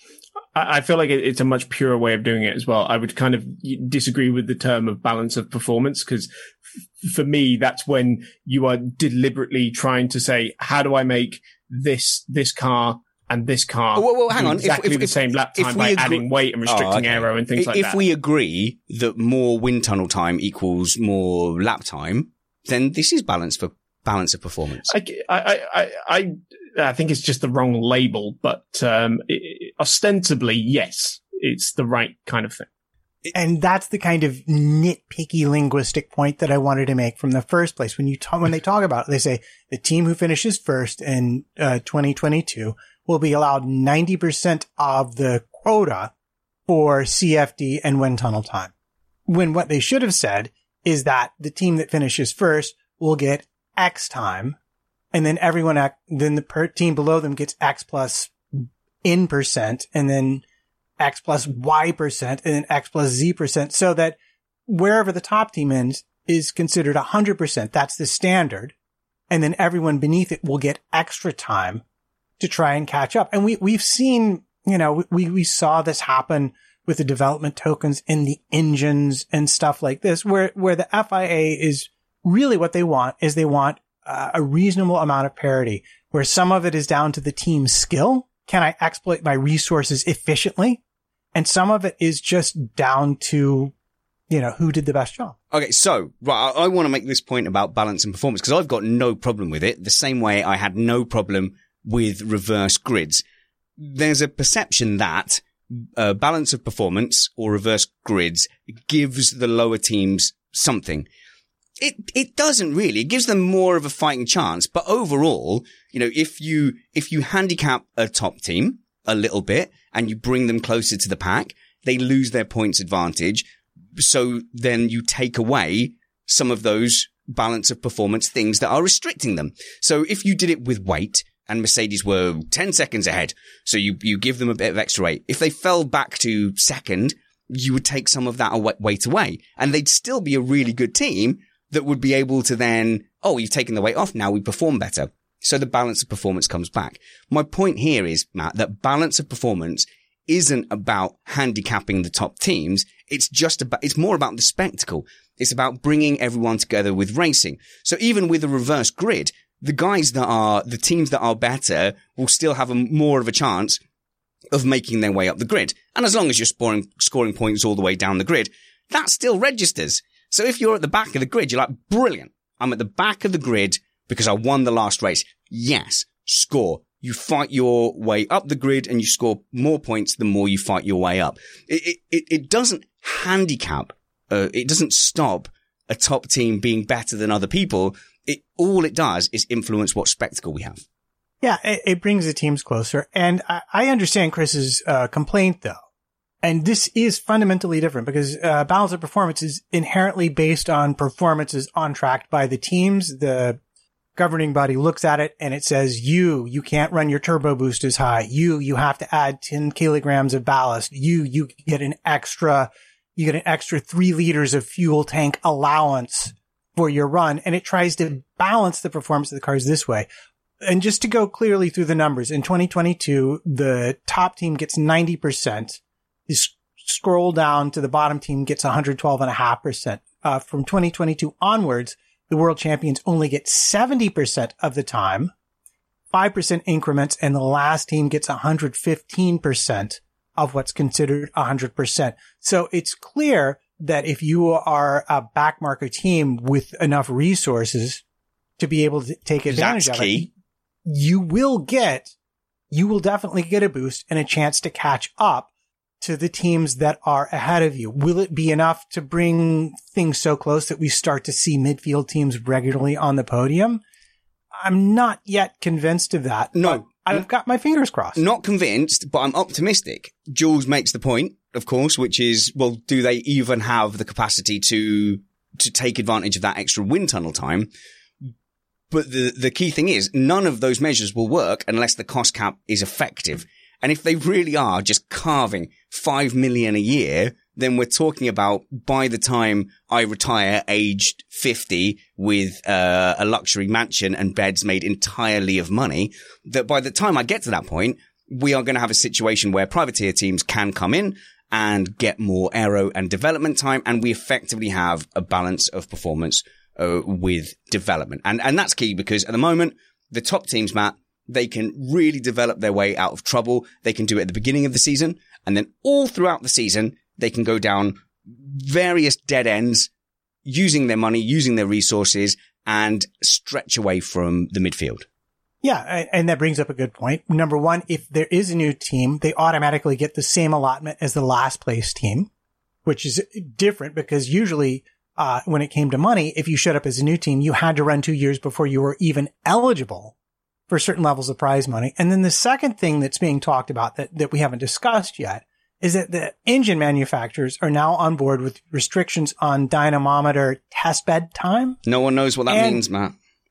I feel like it's a much purer way of doing it as well. I would kind of disagree with the term of balance of performance, because f- for me, that's when you are deliberately trying to say, how do I make this, this car and this car well, well, hang do on. exactly if, if, the same lap if time we by agree- adding weight and restricting oh, okay. aero and things if, like if that. If we agree that more wind tunnel time equals more lap time, then this is balance for balance of performance. I, I, I, I, I think it's just the wrong label, but um, it, ostensibly, yes, it's the right kind of thing. And that's the kind of nitpicky linguistic point that I wanted to make from the first place. When you talk, when they talk about it, they say the team who finishes first in uh, twenty twenty-two will be allowed ninety percent of the quota for C F D and wind tunnel time. When what they should have said is that the team that finishes first will get X time, and then everyone, then the per team below them gets X plus N percent, and then X plus Y percent, and then X plus Z percent, so that wherever the top team ends is considered one hundred percent. That's the standard. And then everyone beneath it will get extra time to try and catch up. And we, we've seen, you know, we, we saw this happen with the development tokens in the engines and stuff like this, where, where the F I A is really what they want is they want uh, a reasonable amount of parity, where some of it is down to the team's skill. Can I exploit my resources efficiently? And some of it is just down to you know, who did the best job. Okay, so, right, I, I want to make this point about balance and performance because I've got no problem with it. The same way I had no problem with reverse grids. There's a perception that uh, balance of performance or reverse grids gives the lower teams something. It, it doesn't really. It gives them more of a fighting chance. But overall, you know, if you, if you handicap a top team a little bit and you bring them closer to the pack, they lose their points advantage. So then you take away some of those balance of performance things that are restricting them. So if you did it with weight and Mercedes were ten seconds ahead, so you, you give them a bit of extra weight. If they fell back to second, you would take some of that weight away and they'd still be a really good team that would be able to then, oh, you've taken the weight off. Now we perform better. So the balance of performance comes back. My point here is, Matt, that balance of performance isn't about handicapping the top teams. It's just about, it's more about the spectacle. It's about bringing everyone together with racing. So even with a reverse grid, the guys that are, the teams that are better will still have a more of a chance of making their way up the grid. And as long as you're scoring, scoring points all the way down the grid, that still registers. So if you're at the back of the grid, you're like, brilliant. I'm at the back of the grid because I won the last race. Yes, score. You fight your way up the grid and you score more points the more you fight your way up. It, it, it doesn't handicap, uh, it doesn't stop a top team being better than other people. It, all it does is influence what spectacle we have. Yeah, it, it brings the teams closer. And I, I understand Chris's uh, complaint, though. And this is fundamentally different because uh, balance of performance is inherently based on performances on track by the teams. The governing body looks at it and it says, you, you can't run your turbo boost as high. You, you have to add ten kilograms of ballast. You, you get an extra, you get an extra three liters of fuel tank allowance for your run. And it tries to balance the performance of the cars this way. And just to go clearly through the numbers, in twenty twenty-two, the top team gets ninety percent. You scroll down to the bottom team gets one hundred twelve point five percent. Uh, from twenty twenty-two onwards, the world champions only get seventy percent of the time, five percent increments, and the last team gets one hundred fifteen percent of what's considered one hundred percent. So it's clear that if you are a backmarker team with enough resources to be able to take advantage That's of key. it, you will get, you will definitely get a boost and a chance to catch up to the teams that are ahead of you. Will it be enough to bring things so close that we start to see midfield teams regularly on the podium? I'm not yet convinced of that. No. I've got my fingers crossed. Not convinced, but I'm optimistic. Jules makes the point, of course, which is, well, do they even have the capacity to, to take advantage of that extra wind tunnel time? But the, the key thing is none of those measures will work unless the cost cap is effective. And if they really are just carving five million a year, then we're talking about by the time I retire aged fifty with uh, a luxury mansion and beds made entirely of money, that by the time I get to that point, we are going to have a situation where privateer teams can come in and get more aero and development time. And we effectively have a balance of performance uh, with development. And, and that's key because at the moment, the top teams, Matt, they can really develop their way out of trouble. They can do it at the beginning of the season. And then all throughout the season, they can go down various dead ends using their money, using their resources and stretch away from the midfield. Yeah. And that brings up a good point. Number one, if there is a new team, they automatically get the same allotment as the last place team, which is different because usually uh, when it came to money, if you showed up as a new team, you had to run two years before you were even eligible for certain levels of prize money. And then the second thing that's being talked about that, that we haven't discussed yet is that the engine manufacturers are now on board with restrictions on dynamometer testbed time. No one knows what that means, Matt.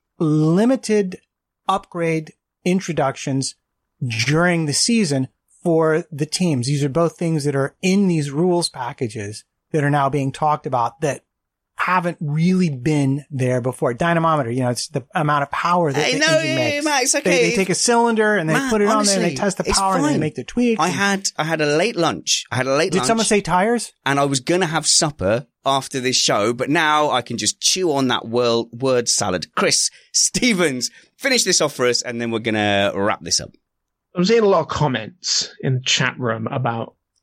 Limited upgrade introductions during the season for the teams. These are both things that are in these rules packages that are now being talked about that haven't really been there before. Dynamometer, you know, it's the amount of power that I the know, engine makes. Matt, it's okay. They, they take a cylinder and they Matt, put it honestly, on there and they test the it's power and fine. they make the tweaks. I had, I had a late lunch. I had a late Did lunch. someone say tires? And I was going to have supper after this show, but now I can just chew on that word, word salad. Chris Stevens, finish this off for us and then we're going to wrap this up. I'm seeing a lot of comments in the chat room about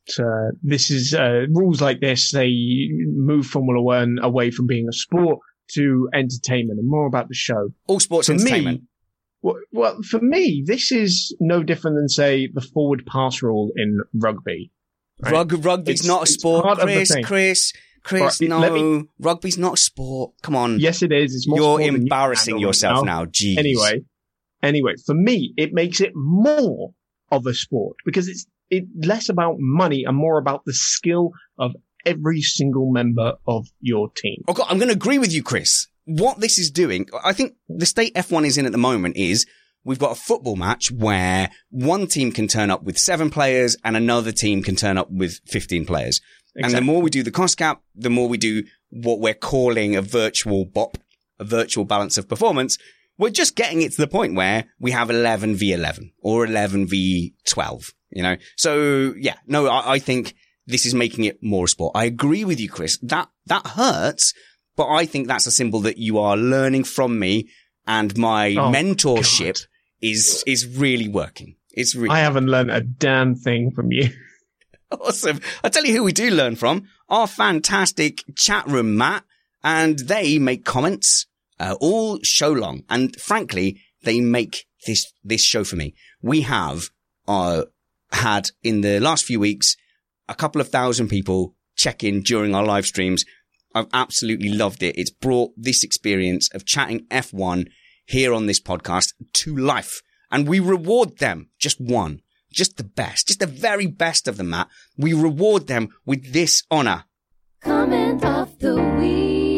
uh, this is uh, rules like this. They move Formula One away from being a sport to entertainment and more about the show. All sports for entertainment. Me, well, well, for me, this is no different than, say, the forward pass rule in rugby. Right? Rug, rugby's it's, not a sport, Chris, Chris. Chris, right, no. Me, rugby's not a sport. Come on. Yes, it is. It's more You're sport embarrassing you yourself right now. now. Jeez. Anyway, anyway, for me, it makes it more of a sport because it's it less about money and more about the skill of every single member of your team. Okay, I'm going to agree with you, Chris. What this is doing, I think the state F one is in at the moment is we've got a football match where one team can turn up with seven players and another team can turn up with fifteen players. Exactly. And the more we do the cost cap, the more we do what we're calling a virtual B O P, a virtual balance of performance. We're just getting it to the point where we have eleven v eleven or eleven v twelve, you know? So yeah, no, I, I think this is making it more a sport. I agree with you, Chris. That, that hurts, but I think that's a symbol that you are learning from me and my oh, mentorship God. is, is really working. It's really, I haven't learned a damn thing from you. Awesome. I'll tell you who we do learn from. Our fantastic chat room, Matt, and they make comments, uh, all show long. And frankly, they make this, this show for me. We have, uh, had in the last few weeks, a couple of thousand people check in during our live streams. I've absolutely loved it. It's brought this experience of chatting F one here on this podcast to life. And we reward them. Just one. Just the best. Just the very best of them, Matt. We reward them with this honor. Comment of the week.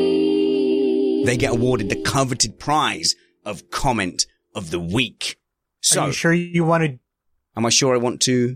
They get awarded the coveted prize of comment of the week. So, are you sure you want to? Am I sure I want to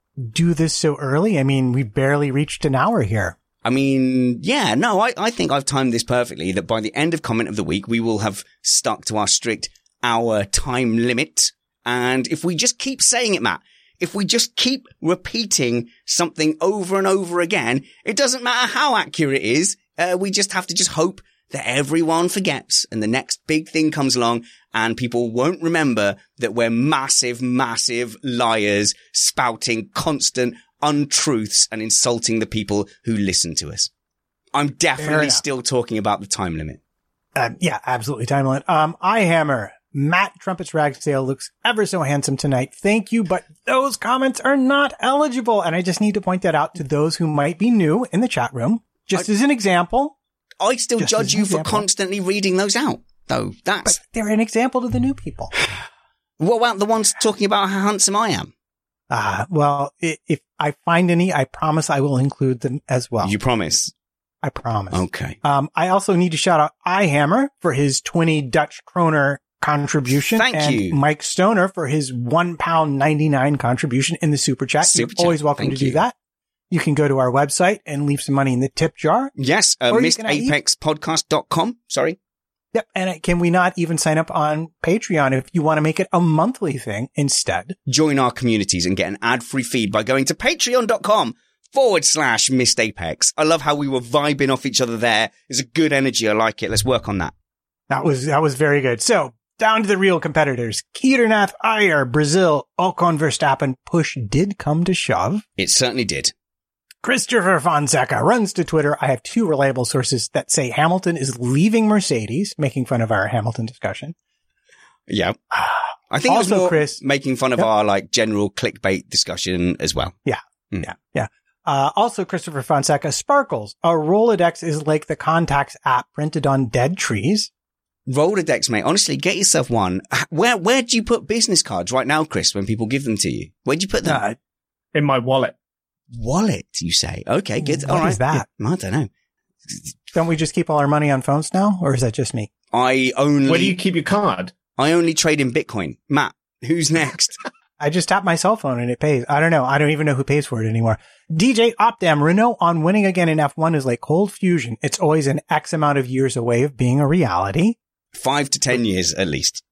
do this so early? I mean, we barely reached an hour here. I mean, yeah, no, I, I think I've timed this perfectly that by the end of comment of the week, we will have stuck to our strict hour time limit. And if we just keep saying it, Matt, if we just keep repeating something over and over again, it doesn't matter how accurate it is. Uh, we just have to just hope that everyone forgets and the next big thing comes along and people won't remember that we're massive, massive liars spouting constant untruths and insulting the people who listen to us. I'm definitely still talking about the time limit. Uh, yeah, absolutely. Time limit. Um, iHammer. Matt Trumpets Ragsdale looks ever so handsome tonight. Thank you, but those comments are not eligible. And I just need to point that out to those who might be new in the chat room. Just I, as an example. I still judge you for constantly reading those out, though. That's. But they're an example to the new people. What about the ones talking about how handsome I am? Ah, uh, well, if I find any, I promise I will include them as well. You promise? I promise. Okay. Um, I also need to shout out iHammer for his twenty Dutch kroner contribution. Thank and you. Mike Stoner for his one pound ninety-nine contribution in the super chat. Super You're chat. always welcome Thank to you. do that. You can go to our website and leave some money in the tip jar. Yes, uh, missed apex podcast dot com. Sorry. Yep. And can we not even sign up on Patreon if you want to make it a monthly thing instead? Join our communities and get an ad-free feed by going to patreon.com forward slash missed apex. I love how we were vibing off each other there. There's a good energy. I like it. Let's work on that. That was, that was very good. So down to the real competitors. Keternath, Ayer, Brazil, Ocon, Verstappen. Push did come to shove. It certainly did. Christopher Fonseca runs to Twitter. I have two reliable sources that say Hamilton is leaving Mercedes, making fun of our Hamilton discussion. Yeah. I think also, it was more Chris, making fun of yep. our like general clickbait discussion as well. Yeah. Mm. Yeah. Yeah. Uh, also Christopher Fonseca, Sparkles. A Rolodex is like the contacts app printed on dead trees. Rolodex, mate. Honestly, get yourself one. Where, where do you put business cards right now, Chris, when people give them to you? Where do you put them? Uh, in my wallet. Wallet, you say? Okay, good. What All right. is that? I don't know. Don't we just keep all our money on phones now? Or is that just me? I only. Where do you keep your card? I only trade in Bitcoin. Matt, who's next? I just tap my cell phone and it pays. I don't know. I don't even know who pays for it anymore. D J Opdam, Renault on winning again in F one is like cold fusion. It's always an X amount of years away of being a reality. Five to ten years at least.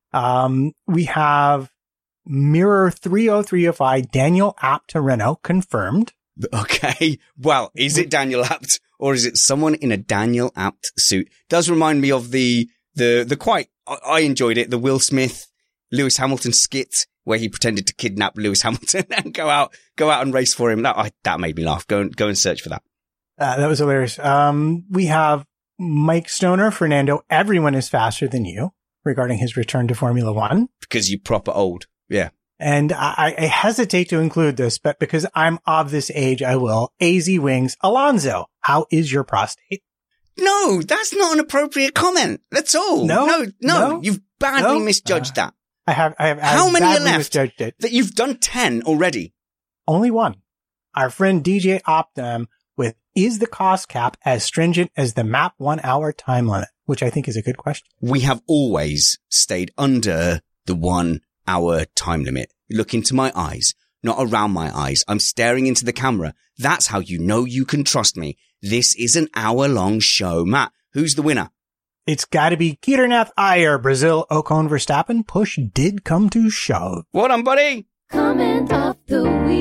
Um, we have Mirror three oh three oh five, Daniel Apt to Renault confirmed. Okay. Well, is it Daniel Apt or is it someone in a Daniel Apt suit? Does remind me of the, the, the quite, I, I enjoyed it. The Will Smith Lewis Hamilton skit where he pretended to kidnap Lewis Hamilton and go out, go out and race for him. That, I, that made me laugh. Go and, go and search for that. Uh, that was hilarious. Um, we have Mike Stoner, Fernando. Everyone is faster than you regarding his return to Formula One. Because you proper old. Yeah. And I, I hesitate to include this, but because I'm of this age, I will. A Z Wings. Alonso, how is your prostate? No, that's not an appropriate comment. That's all. No, no, no. no You've badly no? misjudged uh, that. I have, I have. I How have many are badly left? misjudged it. That you've done ten already. Only one. Our friend D J Optum with, is the cost cap as stringent as the map one hour time limit? Which I think is a good question. We have always stayed under the one hour time limit. Look into my eyes, not around my eyes. I'm staring into the camera. That's how you know you can trust me. This is an hour long show. Matt, who's the winner? It's got to be Kieternath Iyer, Brazil, Ocon, Verstappen. Push did come to shove. Well done, buddy. Comment of the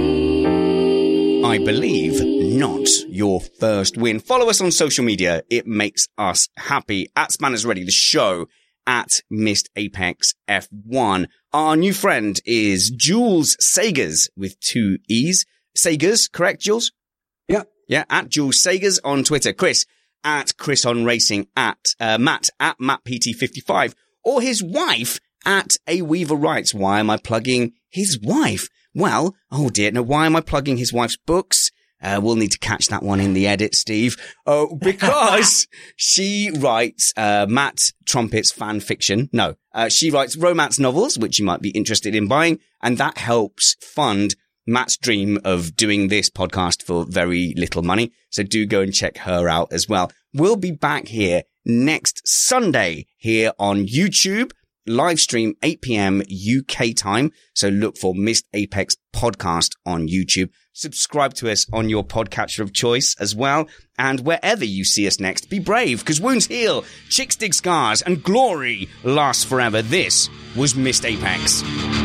week. I believe not your first win. Follow us on social media. It makes us happy. At Spanners Ready, the show. At Missed Apex F one. Our new friend is Jules Sagers with two E's. Sagers, correct, Jules? Yeah. Yeah, at Jules Sagers on Twitter. Chris, at Chris on Racing, at uh, Matt, at Matt P T fifty-five, or his wife, at A Weaver Writes. Why am I plugging his wife? Well, oh dear, no, why am I plugging his wife's books? Uh, we'll need to catch that one in the edit, Steve. Oh, because she writes, uh, Matt Trumpet's fan fiction. No, uh, she writes romance novels, which you might be interested in buying. And that helps fund Matt's dream of doing this podcast for very little money. So do go and check her out as well. We'll be back here next Sunday here on YouTube. Live stream eight p.m. U K time. So look for Missed Apex podcast on YouTube. Subscribe to us on your podcatcher of choice as well. And wherever you see us next, be brave, because wounds heal, chicks dig scars, and glory lasts forever. This was Missed Apex.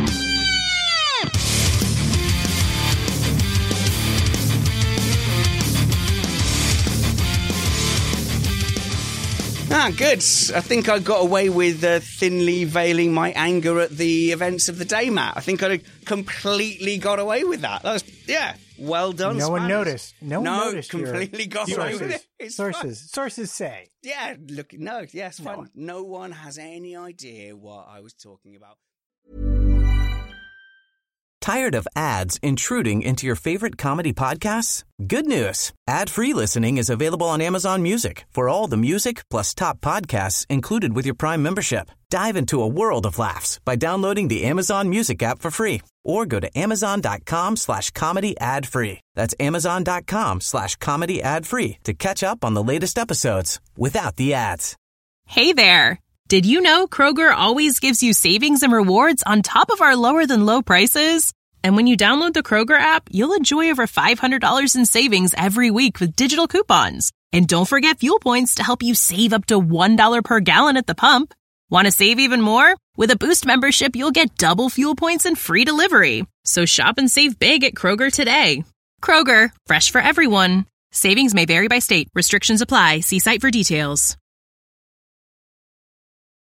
Ah, good. I think I got away with uh, thinly veiling my anger at the events of the day, Matt. I think I completely got away with that. That was, yeah, well done. No one Spanners. noticed. No, no one noticed. completely got sources, away with it. It's sources, fine. sources say. Yeah, look, no, yes, No fine. one. No one has any idea what I was talking about. Tired of ads intruding into your favorite comedy podcasts? Good news. Ad-free listening is available on Amazon Music for all the music plus top podcasts included with your Prime membership. Dive into a world of laughs by downloading the Amazon Music app for free or go to amazon.com slash comedy ad free. That's amazon.com slash comedy ad free to catch up on the latest episodes without the ads. Hey there. Did you know Kroger always gives you savings and rewards on top of our lower than low prices? And when you download the Kroger app, you'll enjoy over five hundred dollars in savings every week with digital coupons. And don't forget fuel points to help you save up to one dollar per gallon at the pump. Want to save even more? With a Boost membership, you'll get double fuel points and free delivery. So shop and save big at Kroger today. Kroger, fresh for everyone. Savings may vary by state. Restrictions apply. See site for details.